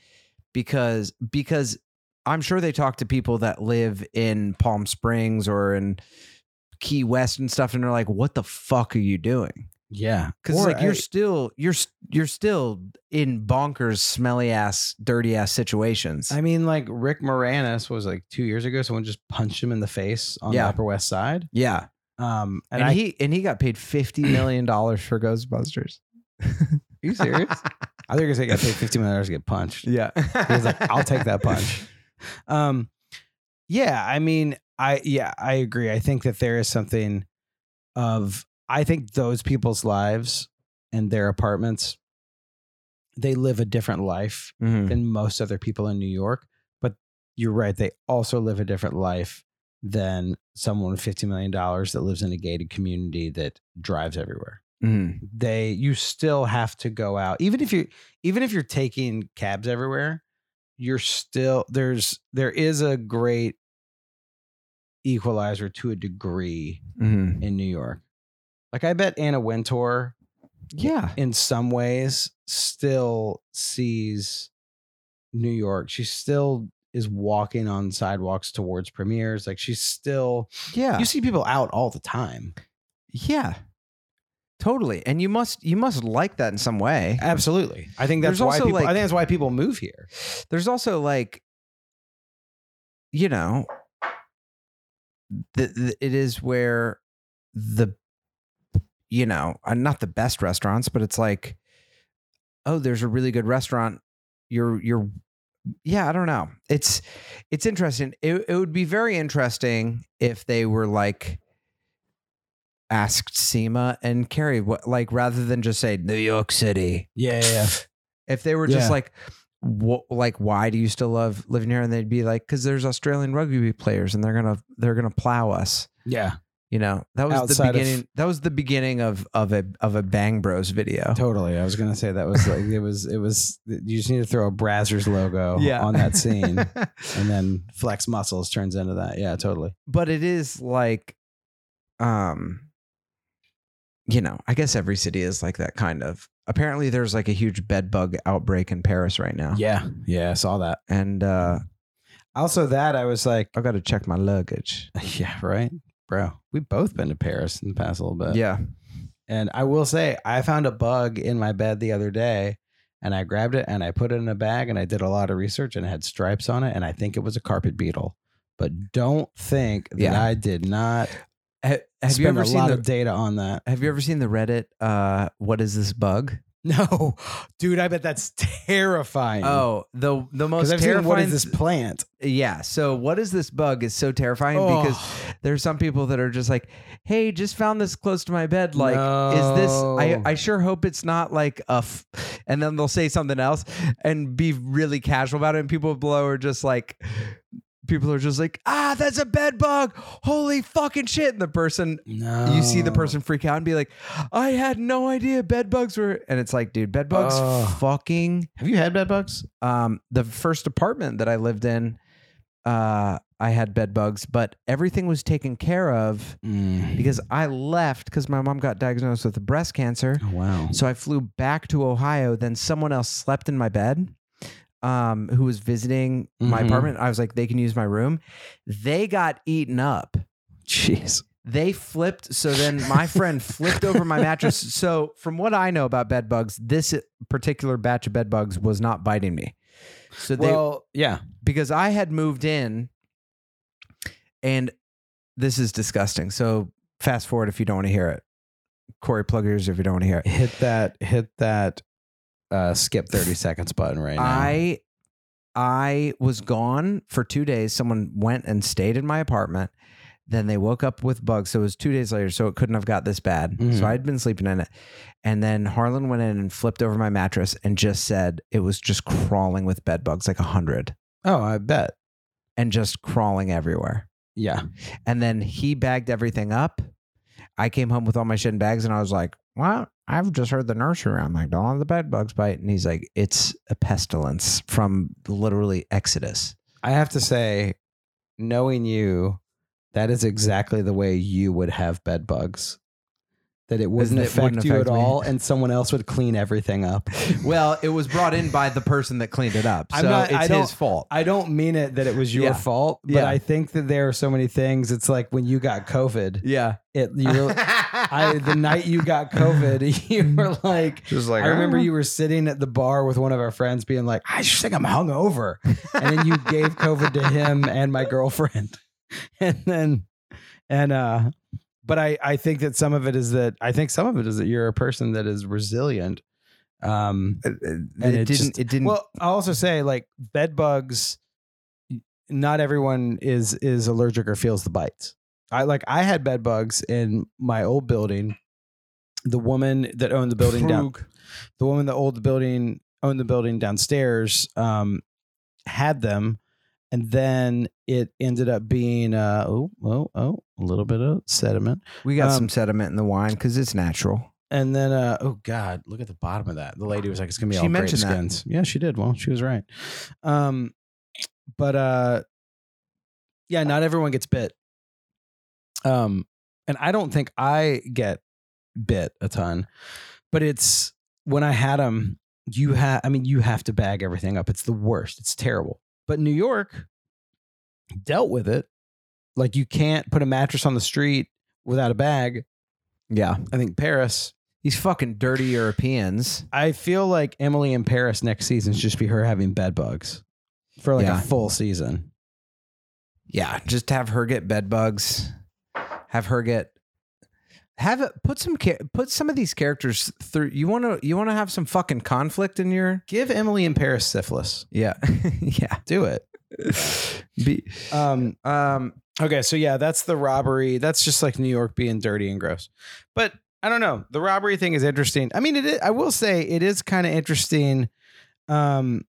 because because I'm sure they talk to people that live in Palm Springs or in Key West and stuff, and they're like, "What the fuck are you doing?" Yeah, Because Or like you're I- still you're you're still in bonkers, smelly ass, dirty ass situations. I mean, like Rick Moranis was like two years ago. Someone just punched him in the face on Yeah. the Upper West Side. yeah, Um, and, and, I, he and he got paid fifty million dollars for Ghostbusters. are you serious? I think he got paid fifty million dollars to get punched. Yeah, He was like, "I'll take that punch." Um, yeah, I mean, I yeah, I agree. I think that there is something of I think those people's lives and their apartments, they live a different life Mhm. than most other people in New York. But you're right; they also live a different life than someone with fifty million dollars that lives in a gated community that drives everywhere. Mhm. They you still have to go out, even if you even if you're taking cabs everywhere, you're still there's there is a great equalizer to a degree Mhm. in New York. Like I bet Anna Wintour yeah, in some ways still sees New York. She still is walking on sidewalks towards premieres. Like she's still yeah, you see people out all the time. yeah, totally. And you must you must like that in some way. Absolutely. I think that's There's why also, people like- I think that's why people move here. There's also like, you know, the, the, it is where the, you know, uh, not the best restaurants, but it's like, oh, there's a really good restaurant. You're, you're, yeah, I don't know. It's, it's interesting. It, it would be very interesting if they were like, asked Seema and Carrie, what, like, rather than just say New York City. Yeah, yeah, yeah. If they were Yeah. just like, what, like, why do you still love living here? And they'd be like, because there's Australian rugby players, and they're gonna they're gonna plow us. Yeah. You know, that was Outside the of- beginning. That was the beginning of of a of a Bang Bros video. Totally. I was gonna say that was like it was it was you just need to throw a Brazzers logo Yeah. on that scene and then Flex Muscles turns into that. Yeah, totally. But it is like, um, you know, I guess every city is like that kind of. Apparently, there's like a huge bed bug outbreak in Paris right now. Yeah. Yeah, I saw that. And uh, Also that I was like, I've got to check my luggage. yeah, right. Bro, we've both been to Paris in the past little bit. Yeah. And I will say, I found a bug in my bed the other day and I grabbed it and I put it in a bag and I did a lot of research and it had stripes on it. And I think it was a carpet beetle. But don't think that Yeah. I did not Ha- have spend you ever a seen lot the of data on that. Have you ever seen the Reddit? Uh, what is this bug? No, dude, I bet that's terrifying. Oh, the the most because I've seen terrifying. what is this plant? Yeah. So what is this bug is so terrifying Oh. because there's some people that are just like, hey, just found this close to my bed. Like, is this? I No. I sure hope it's not like a. F-. And then they'll say something else and be really casual about it, and people below are just like. People are just like, ah, that's a bed bug. Holy fucking shit. And the person, No. you see the person freak out and be like, I had no idea bed bugs were. And it's like, dude, bed bugs Oh. fucking. Have you had bed bugs? Um, the first apartment that I lived in, uh, I had bed bugs, but everything was taken care of because I left because my mom got diagnosed with breast cancer. Oh, wow. So I flew back to Ohio. Then someone else slept in my bed, um, who was visiting my Mhm. apartment. I was like, they can use my room. They got eaten up. Jeez. They flipped. So then my friend flipped over my mattress. So from what I know about bed bugs, this particular batch of bed bugs was not biting me. So they, Well, yeah. because I had moved in, and this is disgusting. So fast forward if you don't want to hear it. Corey, plug yours if you don't want to hear it. Hit that, hit that uh, skip thirty seconds button right now. I I was gone for two days. Someone went and stayed in my apartment. Then they woke up with bugs. So it was two days later. So it couldn't have got this bad. Mhm. So I'd been sleeping in it. And then Harlan went in and flipped over my mattress and just said it was just crawling with bed bugs, like a hundred, oh, I bet. and just crawling everywhere. Yeah. And then he bagged everything up. I came home with all my shit in bags, and I was like, well, I've just heard the nursery around like, don't let the bed bugs bite. And he's like, it's a pestilence from literally Exodus. I have to say, knowing you, that is exactly the way you would have bed bugs. that it wouldn't It affect wouldn't you affect at me. all, and someone else would clean everything up. Well, it was brought in by the person that cleaned it up, so I'm not- it's I don't- his fault. I don't mean it that it was your Yeah. fault, but Yeah. I think that there are so many things. It's like when you got COVID. Yeah. It you're, I the night you got COVID, you were like, Just like, I remember "Ah." you were sitting at the bar with one of our friends, being like, I just think I'm hungover, and then you gave COVID to him and my girlfriend, and then and uh, but I I think that some of it is that I think some of it is that you're a person that is resilient. Um, It, and it it didn't. just- it didn't. Well, I'll also say like bed bugs. Not everyone is is allergic or feels the bites. I like I had bed bugs in my old building. The woman that owned the building down, the woman that owned the building owned the building downstairs, um, had them, and then it ended up being uh oh oh oh a little bit of sediment, we got um, some sediment in the wine because it's natural. and then uh oh god, look at the bottom of that. The lady was like, it's gonna be She all grape mentioned that. skins. Yeah, she did. Well, she was right. Um, but uh, yeah, not everyone gets bit. Um, and I don't think I get bit a ton, but it's when I had them, you have, I mean, you have to bag everything up. It's the worst. It's terrible. But New York dealt with it. Like you can't put a mattress on the street without a bag. Yeah. I think Paris, These fucking dirty Europeans. I feel like Emily in Paris next season should just be her having bed bugs for like Yeah. a full season. Yeah. Just have her get bed bugs. Have her get. Have it. Put some. cha- Put some of these characters through. You want to. You want to have some fucking conflict in your. Give Emily in Paris syphilis. Yeah. Yeah. Do it. Be, Um, um. Okay, so yeah, that's the robbery. That's just like New York being dirty and gross. But I don't know. The robbery thing is interesting. I mean, it is, I will say it is kind of interesting. Um,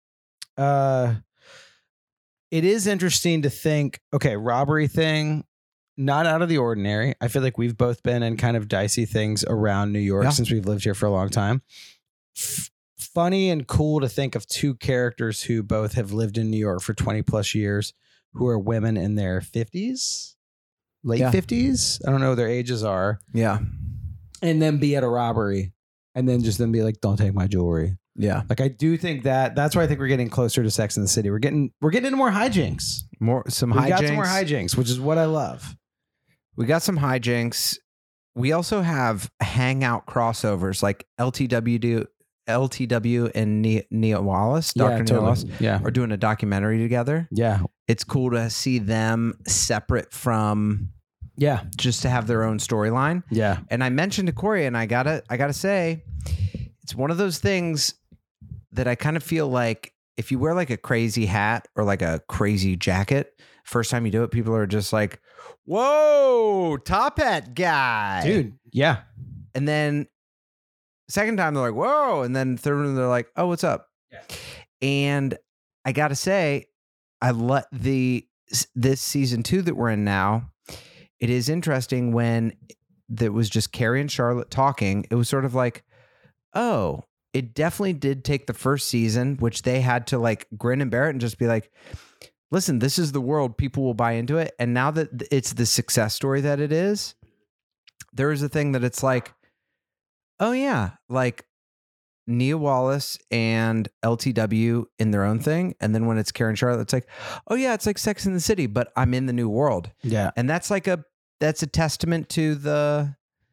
uh, it is interesting to think, okay, robbery thing, not out of the ordinary. I feel like we've both been in kind of dicey things around New York Yeah. since we've lived here for a long time. F- funny and cool to think of two characters who both have lived in New York for twenty plus years, who are women in their fifties, late Yeah. fifties. I don't know what their ages are. Yeah. And then be at a robbery and then just then be like, don't take my jewelry. Yeah. Like, I do think that that's why I think we're getting closer to Sex in the City. We're getting, we're getting into more hijinks. More some We hijinks. got some more hijinks, which is what I love. We got some hijinks. We also have hangout crossovers like L T W do L T W and Nia, Nia Wallace, Doctor Nia Wallace, Yeah. are doing a documentary together. Yeah. It's cool to see them separate from Yeah. just to have their own storyline. Yeah. And I mentioned to Corey, and I gotta, I gotta say, it's one of those things that I kind of feel like if you wear like a crazy hat or like a crazy jacket, first time you do it, people are just like, "Whoa, top hat guy, Dude. Yeah. And then second time they're like, "Whoa," and then third one they're like, "Oh, what's up?" Yeah. And I gotta say, I let the this season two that we're in now. It is interesting when that was just Carrie and Charlotte talking. It was sort of like, oh, it definitely did take the first season, which they had to like grin and bear it and just be like, listen, this is the world. People will buy into it. And now that it's the success story that it is, there is a thing that it's like, oh yeah, like Nia Wallace and L T W in their own thing. And then when it's Karen Charlotte, it's like, oh yeah, it's like Sex in the City, but I'm in the new world. Yeah. And that's like a, that's a testament to the,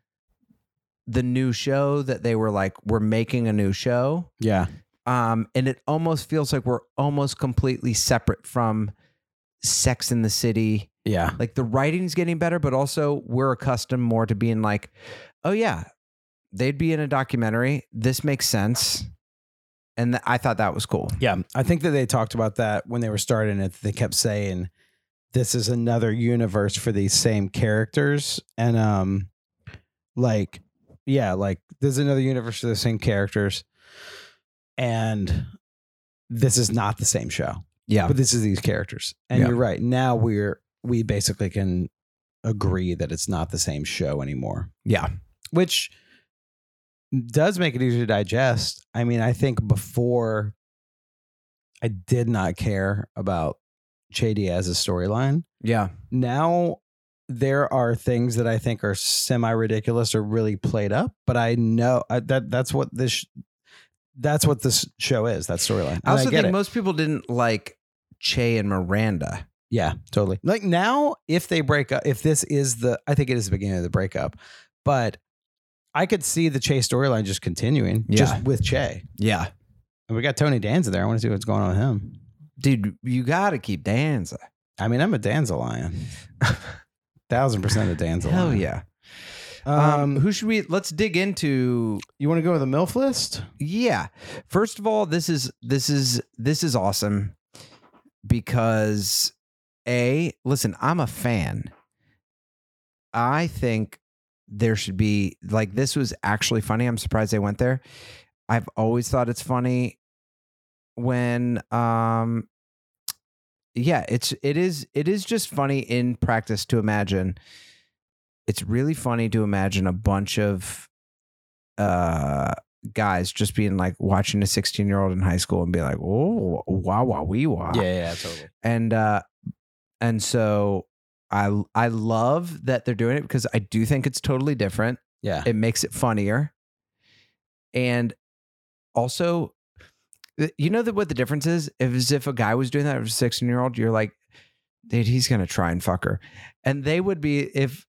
the new show that they were like, we're making a new show. Yeah. Um, and it almost feels like we're almost completely separate from Sex in the City. Yeah. Like the writing's getting better, but also we're accustomed more to being like, oh yeah, they'd be in a documentary. This makes sense. And th- I thought that was cool. Yeah. I think that they talked about that when they were starting it. They kept saying, this is another universe for these same characters. And, um, like, yeah, like there's another universe for the same characters. And this is not the same show. Yeah. But this is these characters. And Yeah. you're right. Now we're, we basically can agree that it's not the same show anymore, Yeah. which does make it easier to digest. I mean, I think before I did not care about Che Diaz's storyline. Yeah. Now there are things that I think are semi ridiculous or really played up, but I know I, that that's what this that's what this show is. That storyline. I also I get think it. most people didn't like Che and Miranda. Yeah, totally. Like now, if they break up, if this is the, I think it is the beginning of the breakup, but I could see the Che storyline just continuing, Yeah. just with Che. Yeah. And we got Tony Danza there. I want to see what's going on with him. Dude, you got to keep Danza. I mean, I'm a Danza lion. Thousand percent a Danza Hell lion. yeah. Um, Um, who should we, let's dig into. you want to go with a MILF list? Yeah. First of all, this is, this is, this is awesome because A, listen, I'm a fan. I think there should be, like, this was actually funny. I'm surprised they went there. I've always thought it's funny when, um, yeah, it's, it is, it is just funny in practice to imagine. It's really funny to imagine a bunch of, uh, guys just being like watching a sixteen year old in high school and be like, oh, wow, wow, wee, wow. Yeah, yeah, totally. And, uh, and so I, I love that they're doing it because I do think it's totally different. Yeah. It makes it funnier. And also, you know that what the difference is? If as if a guy was doing that with a sixteen year old, you're like, dude, he's gonna try and fuck her. And they would be, if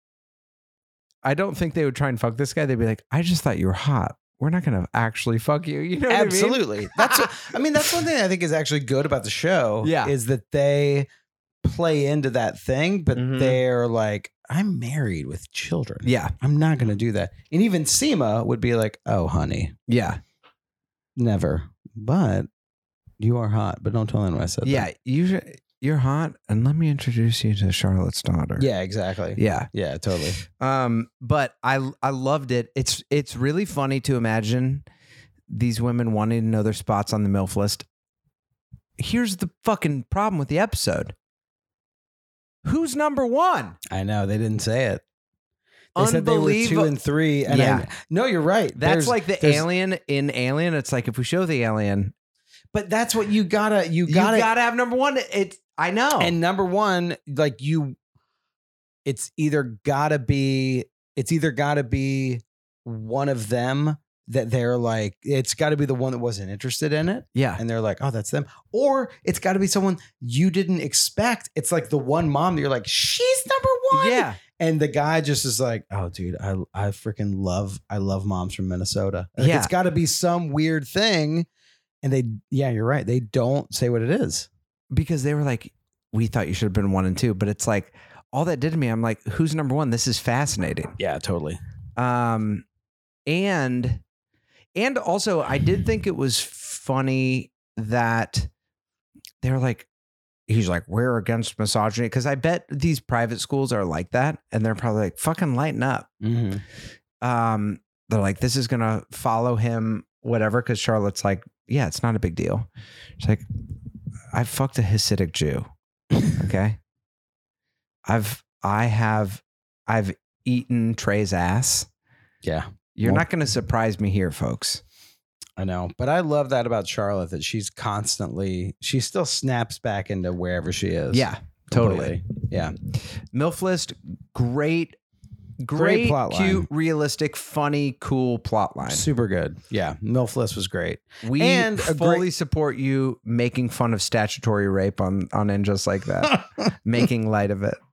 I don't think they would try and fuck this guy, they'd be like, I just thought you were hot. We're not gonna actually fuck you. You know what Absolutely. I mean? That's what, I mean, that's one thing I think is actually good about the show. Yeah. Is that they play into that thing, but Mhm. they're like, I'm married with children. Yeah. I'm not gonna do that. And even Seema would be like, oh honey, Yeah. never. But you are hot, but don't tell anyone I said Yeah. that. You you're hot, and let me introduce you to Charlotte's daughter. Yeah, exactly. Yeah. Yeah, totally. Um, but I I loved it. It's it's really funny to imagine these women wanting to know their spots on the MILF list. Here's the fucking problem with the episode. Who's number one? I know they didn't say it. They said they were two Unbelievable. and three. And Yeah. I, no, you're right. That's There's- like the there's- alien in Alien. It's like if we show the alien, But that's what you gotta. You you gotta. gotta have number one. It's I know. And number one, like you, it's either gotta be. It's either gotta be one of them that they're like. It's got to be the one that wasn't interested in it, yeah. and they're like, oh, that's them. Or it's got to be someone you didn't expect. It's like the one mom that you're like, she's number one. Yeah. And the guy just is like, oh, dude, I I freaking love I love moms from Minnesota. Like, Yeah. It's got to be some weird thing. And they, yeah, you're right. They don't say what it is. Because they were like, we thought you should have been one and two, but it's like all that did to me. I'm like, who's number one? This is fascinating. Yeah, totally. Um, and and also, I did think it was funny that they're like, he's like, we're against misogyny, because I bet these private schools are like that, and they're probably like, fucking lighten up. Mm-hmm. Um, they're like, this is gonna follow him, whatever. Because Charlotte's like, yeah, it's not a big deal. She's like, I fucked a Hasidic Jew. Okay, I've I have I've eaten Trey's ass. Yeah, You're Well- not going to surprise me here, folks. I know. But I love that about Charlotte, that she's constantly, she still snaps back into wherever she is. Yeah, totally. Completely. Yeah. MILF list, great, Great great, plot line. cute, realistic, funny, cool plot line. Super good. Yeah. MILF list was great. We And a fully great- support you making fun of statutory rape on on And Just Like That, making light of it.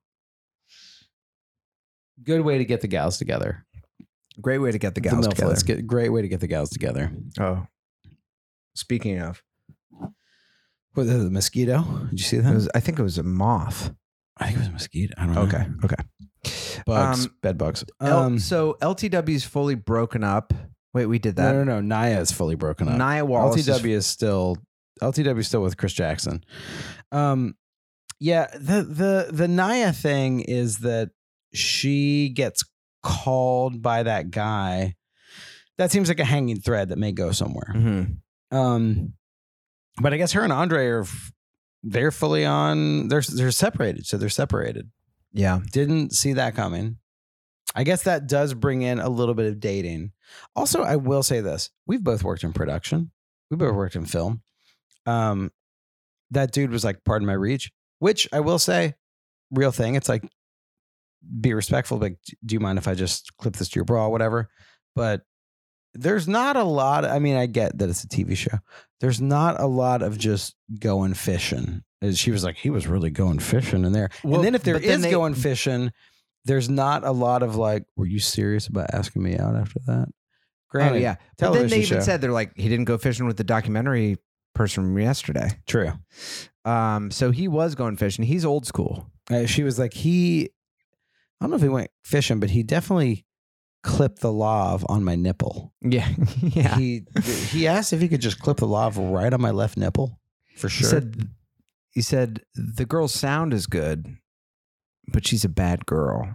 Good way to get the gals together. Great way to get the The gals MILF together. list. Get, great way to get the gals together. Oh, speaking of, Was it the mosquito? Did you see it that? was, I think it was a moth. I think it was a mosquito. I don't know. Okay, okay. Bugs. Um, bed bugs. L- Um, so L T W is fully broken up. Wait, we did that. no, no, no. Naya is fully broken up. Nia Wallace is- L T W is still L T W is still with Chris Jackson. Um, yeah, the the the Naya thing is that she gets called by that guy. That seems like a hanging thread that may go somewhere. Mhm. Um, but I guess her and Andre are f- they're fully on. They're they're separated, so they're separated. Yeah. Didn't see that coming. I guess that does bring in a little bit of dating. Also, I will say this. We've both worked in production. We both worked in film. Um, that dude was like, pardon my reach, which I will say, real thing. It's like be respectful, like, do you mind if I just clip this to your bra, whatever? But there's not a lot. I mean, I get that it's a T V show. There's not a lot of just going fishing. And she was like, he was really going fishing in there. Well, and then if there but then is they- going fishing, there's not a lot of like, were you serious about asking me out after that? Granted, Oh yeah, but then they television even show. said they're like he didn't go fishing with the documentary person from yesterday. True. Um, so he was going fishing. He's old school. Uh, she was like, he, I don't know if he went fishing, but he definitely clipped the lav on my nipple. Yeah, yeah. He he asked if he could just clip the lav right on my left nipple for He sure. said, he said the girl's sound is good, but she's a bad girl.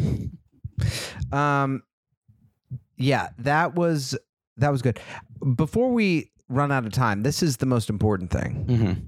um, yeah, that was that was good. Before we run out of time, this is the most important thing. mm-hmm.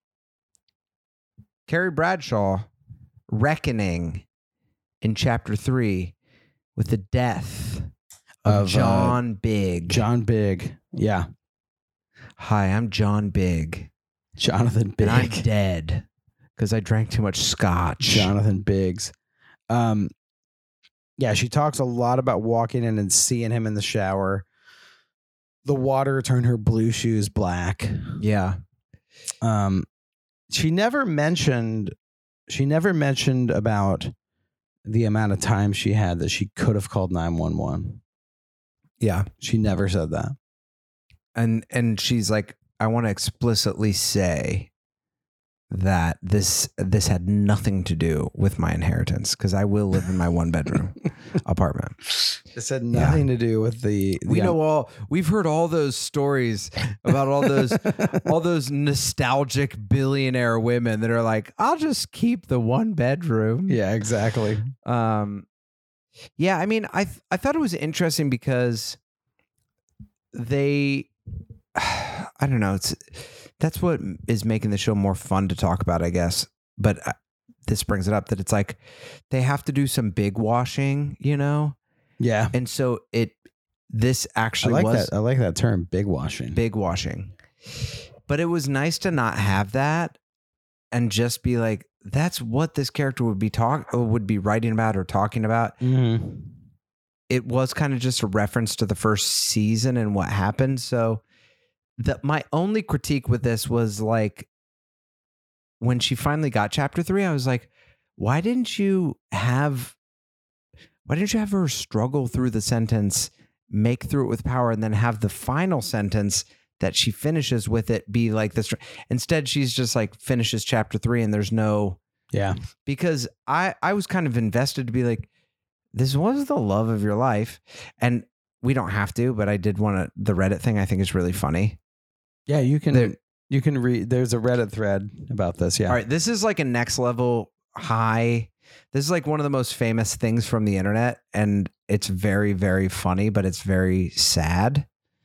Carrie Bradshaw reckoning in chapter three with the death of, Of, uh, John Big. John Big. Yeah. Hi, I'm John Big. Jonathan And I'm Big. dead because I drank too much scotch. Jonathan Biggs. Um, yeah, she talks a lot about walking in and seeing him in the shower. The water turned her blue shoes black. Yeah. Um, she never mentioned. She never mentioned about the amount of time she had that she could have called nine one one. Yeah. She never said that. And and she's like, I want to explicitly say that this this had nothing to do with my inheritance because I will live in my one bedroom apartment. It had nothing to do with the. We the- know all we've heard all those stories about all those all those nostalgic billionaire women that are like, I'll just keep the one bedroom. Yeah, exactly. Um, yeah, I mean, I th- I thought it was interesting because they, I don't know, it's that's what is making the show more fun to talk about, I guess. But uh, this brings it up that it's like they have to do some big washing, you know, Yeah, and so it this I actually like was that. I like that term, big washing. big washing, but it was nice to not have that and just be like, that's what this character would be talk would be writing about or talking about. Mm-hmm. It was kind of just a reference to the first season and what happened. So the, my only critique with this was like, when she finally got chapter three, I was like, why didn't you have, why didn't you have her struggle through the sentence, make through it with power, and then have the final sentence that she finishes with it be like this? Instead, she's just like finishes chapter three and there's no, Yeah, because I, I was kind of invested to be like, this was the love of your life. And we don't have to, but I did want to, the Reddit thing I think is really funny. yeah. You can There- you can read. There's a Reddit thread about this. Yeah. All right. This is like a next level high. This is like one of the most famous things from the internet. And it's very, very funny, but it's very sad.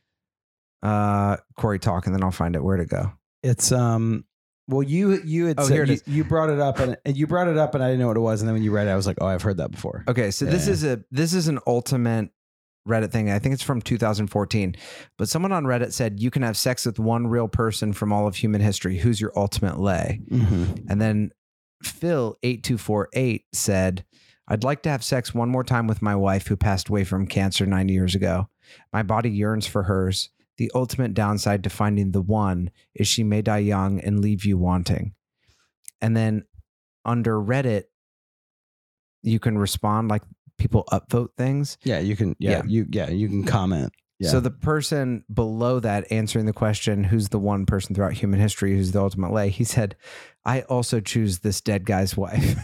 Uh, Corey, talk, and then I'll find out where to go. It's um. Well, you you had Oh, said here it you, is. you brought it up and, and you brought it up and I didn't know what it was, and then when you read it, I was like, oh, I've heard that before. Okay, so this Yeah. is a this is an ultimate Reddit thing. I think it's from two thousand fourteen. But someone on Reddit said you can have sex with one real person from all of human history. Who's your ultimate lay? Mm-hmm. And then Phil eight two four eight said, I'd like to have sex one more time with my wife who passed away from cancer nine years ago. My body yearns for hers. The ultimate downside to finding the one is she may die young and leave you wanting. And then under Reddit, you can respond, like people upvote things. Yeah, you can. Yeah, Yeah. you. Yeah, you can comment. Yeah. So the person below that answering the question, who's the one person throughout human history who's the ultimate lay? He said, I also choose this dead guy's wife.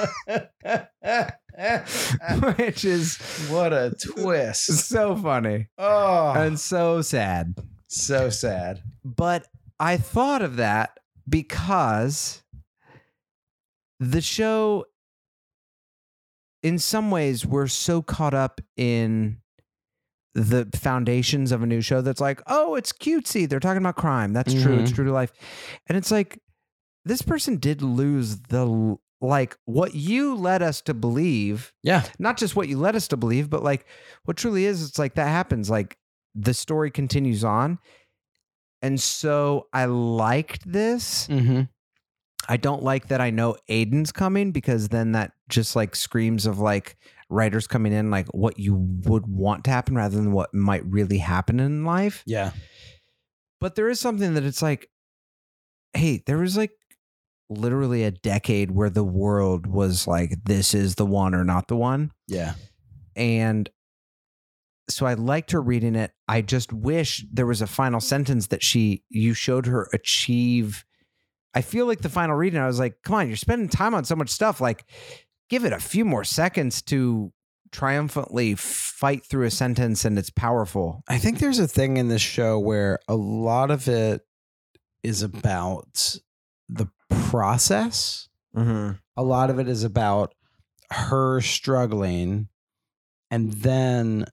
Which is what a twist. so funny Oh, and so sad. so sad. But I thought of that because the show, in some ways, we're so caught up in the foundations of a new show that's like, oh, it's cutesy. They're talking about crime. That's true. It's Mhm. true to life. And it's like, this person did lose the, like, what you led us to believe. Yeah. Not just what you led us to believe, but like what truly is, it's like that happens. Like the story continues on. And so I liked this. Mm-hmm. I don't like that I know Aiden's coming, because then that just like screams of like writers coming in, like what you would want to happen rather than what might really happen in life. Yeah. But there is something that it's like, hey, there was like literally a decade where the world was like, this is the one or not the one. Yeah. And so I liked her reading it. I just wish there was a final sentence that she, you showed her achieve. I feel like the final reading, I was like, come on, you're spending time on so much stuff. Like, give it a few more seconds to triumphantly fight through a sentence, and it's powerful. I think there's a thing in this show where a lot of it is about the process. Mm-hmm. A lot of it is about her struggling, and then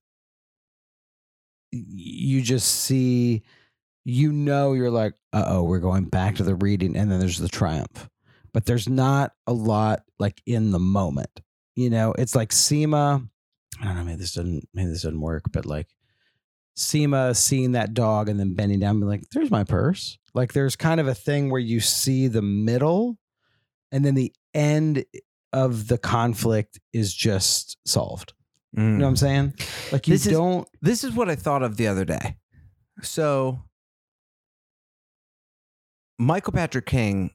you just see, you know, you're like, uh-oh, we're going back to the reading, and then there's the triumph. But there's not a lot like in the moment. You know, it's like Seema, I don't know, maybe this doesn't maybe this doesn't work, but like Seema seeing that dog and then bending down and be like, there's my purse. Like there's kind of a thing where you see the middle, and then the end of the conflict is just solved. Mm. You know what I'm saying? Like you This is- don't This is what I thought of the other day. So Michael Patrick King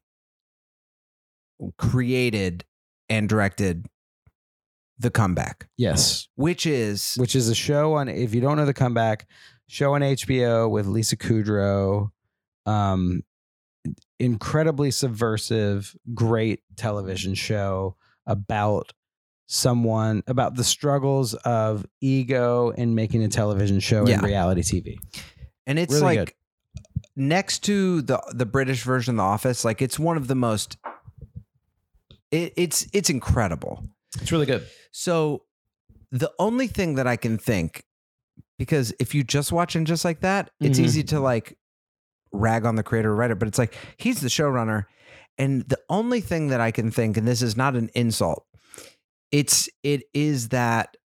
created and directed The Comeback, Yes. which is Which is a show on, if you don't know The Comeback, show on H B O with Lisa Kudrow. Um, incredibly subversive, great television show about someone, about the struggles of ego in making a television show Yeah. in reality T V. and it's really like next to the the British version of The Office, like it's one of the most it, it's it's incredible. It's really good. So the only thing that I can think, because if you just watch and just like that, it's Mhm. easy to like rag on the creator or writer, but it's like he's the showrunner. And the only thing that I can think, and this is not an insult, it's it is that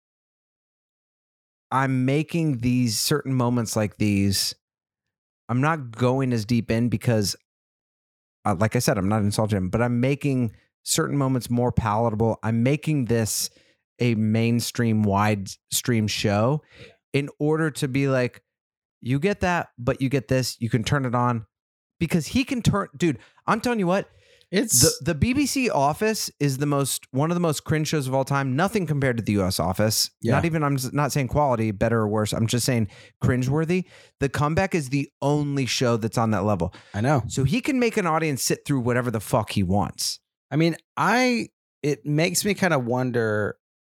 I'm making these certain moments like these. I'm not going as deep in because, uh, like I said, I'm not insulting him, but I'm making certain moments more palatable. I'm making this a mainstream, wide stream show in order to be like, you get that, but you get this. You can turn it on because he can turn. Dude, I'm telling you what. It's The the B B C Office is the most one of the most cringe shows of all time. Nothing compared to the U S Office. Yeah. Not even, I'm just not saying quality, better or worse. I'm just saying cringeworthy. The Comeback is the only show that's on that level. I know. So he can make an audience sit through whatever the fuck he wants. I mean, I it makes me kind of wonder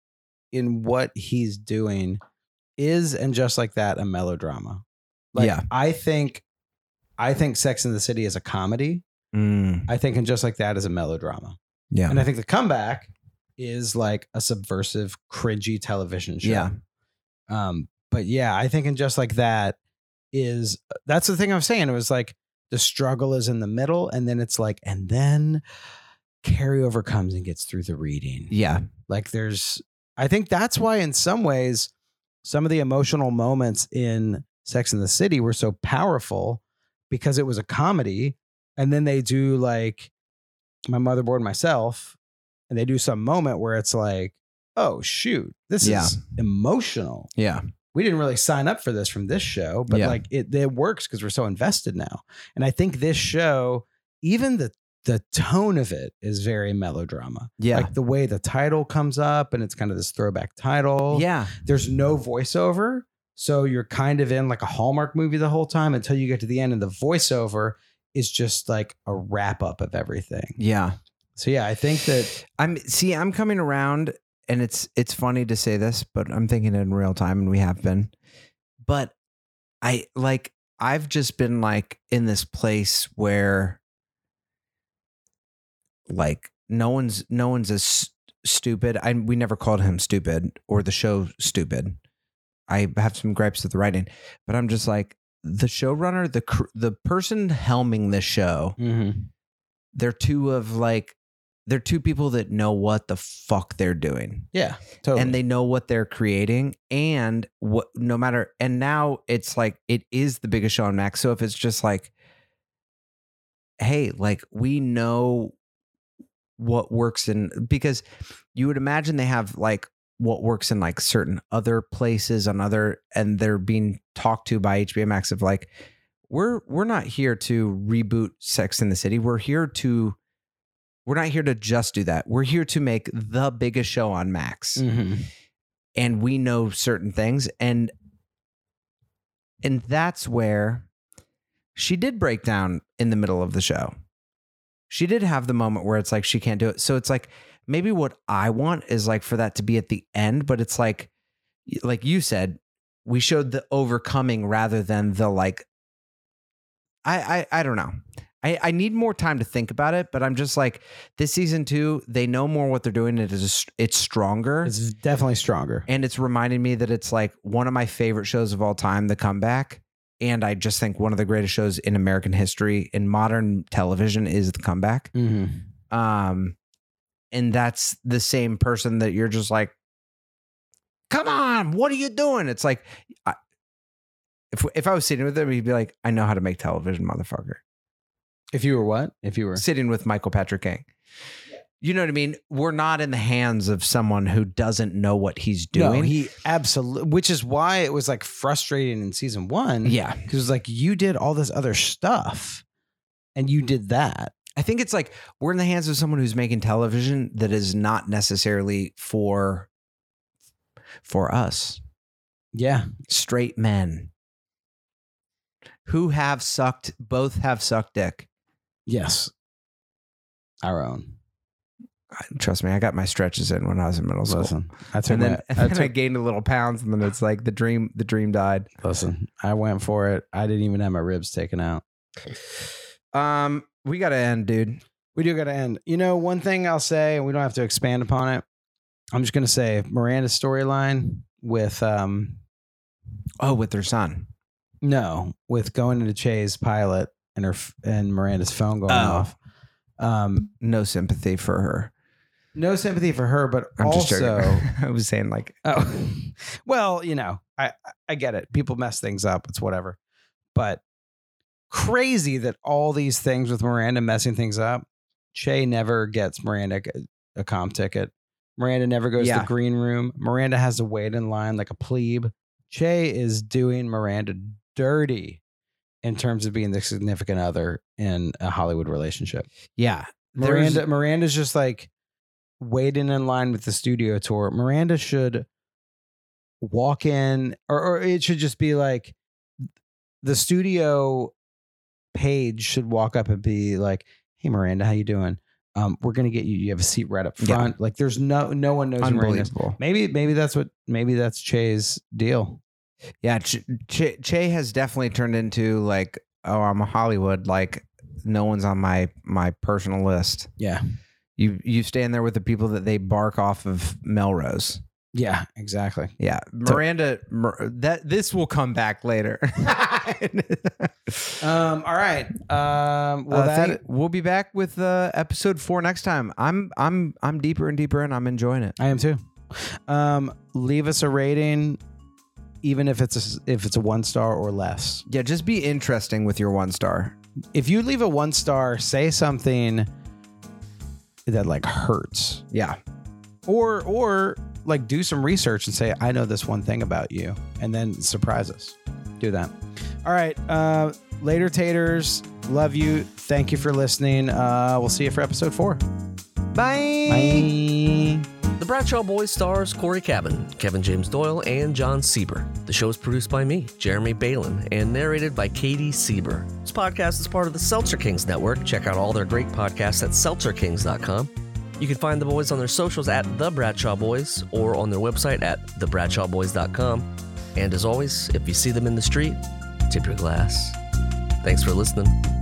in what he's doing. Is And Just Like That a melodrama? Like, Yeah. I think I think Sex and the City is a comedy. Mm, I think And Just Like That is a melodrama. yeah. And I think The Comeback is like a subversive, cringy television show. Yeah. Um, but yeah, I think And Just Like That is, that's the thing I'm saying. It was like the struggle is in the middle, and then it's like, and then carryover comes and gets through the reading. Yeah. Like there's, I think that's why in some ways, some of the emotional moments in Sex and the City were so powerful because it was a comedy. And then they do like My Motherboard Myself, and they do some moment where it's like, oh, shoot, this Yeah. is emotional. Yeah. We didn't really sign up for this from this show, but Yeah. like it, it works because we're so invested now. And I think this show, even the the tone of it is very melodrama. Yeah. Like the way the title comes up, and it's kind of this throwback title. Yeah. There's no voiceover. So you're kind of in like a Hallmark movie the whole time until you get to the end, and the voiceover is just like a wrap up of everything. Yeah. So yeah, I think that I'm see, I'm coming around, and it's it's funny to say this, but I'm thinking it in real time, and we have been. But I like I've just been like in this place where like no one's no one's as st- stupid. I we never called him stupid or the show stupid. I have some gripes with the writing, but I'm just like the showrunner, the cr- the person helming this show. They're two of like they're two people that know what the fuck they're doing. yeah, totally. And they know what they're creating, and what no matter and now it's like it is the biggest show on Max. So if it's just like, hey, like we know what works in, because you would imagine they have like what works in like certain other places on other, and they're being talked to by H B O Max of like, we're we're not here to reboot Sex and the City. We're here to we're not here to just do that. We're here to make the biggest show on Max. Mm-hmm. And we know certain things, and and that's where she did break down in the middle of the show. She did have the moment where it's like she can't do it. So it's like maybe what I want is like for that to be at the end, but it's like like you said, we showed the overcoming rather than the like I I, I don't know. I, I need more time to think about it, but I'm just like, this season two, they know more what they're doing. It is it's stronger. It's definitely stronger. And it's reminding me that it's like one of my favorite shows of all time, The Comeback. And I just think one of the greatest shows in American history in modern television is The Comeback. Mm-hmm. Um, and that's the same person that you're just like, come on, what are you doing? It's like, I, if if I was sitting with him, he'd be like, I know how to make television, motherfucker. If you were what? If you were sitting with Michael Patrick King. You know what I mean? We're not in the hands of someone who doesn't know what he's doing. No, he absolutely, which is why it was like frustrating in season one. Yeah. Because it was like, you did all this other stuff and you did that. I think it's like we're in the hands of someone who's making television that is not necessarily for, for us. Yeah. Straight men who have sucked, both have sucked dick. Yes. Our own. Trust me, I got my stretches in when I was in middle school. Listen, I took and then, my, and I, then took, I gained a little pounds, and then it's like the dream, the dream died. listen, I went for it. I didn't even have my ribs taken out. Um, we got to end, dude. We do got to end. You know, one thing I'll say, and we don't have to expand upon it. I'm just going to say Miranda's storyline with, um, oh, with their son. No, with going into Che's pilot and her and Miranda's phone going Oh. off. Um, No sympathy for her. no sympathy for her, but I'm just also, joking. I was saying like, oh, well, you know, I I get it. People mess things up. It's whatever. But crazy that all these things with Miranda messing things up. Che never gets Miranda a, a comp ticket. Miranda never goes Yeah. to the green room. Miranda has to wait in line like a plebe. Che is doing Miranda dirty in terms of being the significant other in a Hollywood relationship. yeah, Miranda there's- Miranda's just like waiting in line with the studio tour. Miranda should walk in, or, or it should just be like the studio page should walk up and be like, "Hey, Miranda, how you doing? Um, we're gonna get you. You have a seat right up Yeah. front." Like, there's no no one knows who Miranda is. unbelievable. Maybe maybe that's what maybe that's Che's deal. Yeah, Che, che, che has definitely turned into like, oh, I'm a Hollywood. Like, no one's on my my personal list. Yeah, You you stand there with the people that they bark off of Melrose. yeah, exactly. Yeah, Miranda. Mir- that this will come back later. Um, all right. Um, well, Uh, that think- we'll be back with uh, episode four next time. I'm I'm I'm deeper and deeper, and I'm enjoying it. I am too. Um, leave us a rating, even if it's a, if it's a one star or less. Yeah, just be interesting with your one star. If you leave a one star, say something that like hurts, Yeah, or or like do some research and say, I know this one thing about you, and then surprise us. Do that. All right. Uh, later, taters. Love you. Thank you for listening. Uh, we'll see you for episode four. bye. Bye. The Bradshaw Boys stars Corey Cabin, Kevin James Doyle, and John Sieber. The show is produced by me, Jeremy Balin, and narrated by Katie Sieber. This podcast is part of the Seltzer Kings Network. Check out all their great podcasts at seltzer kings dot com. You can find the boys on their socials at The Bradshaw Boys or on their website at the bradshaw boys dot com. And as always, if you see them in the street, tip your glass. Thanks for listening.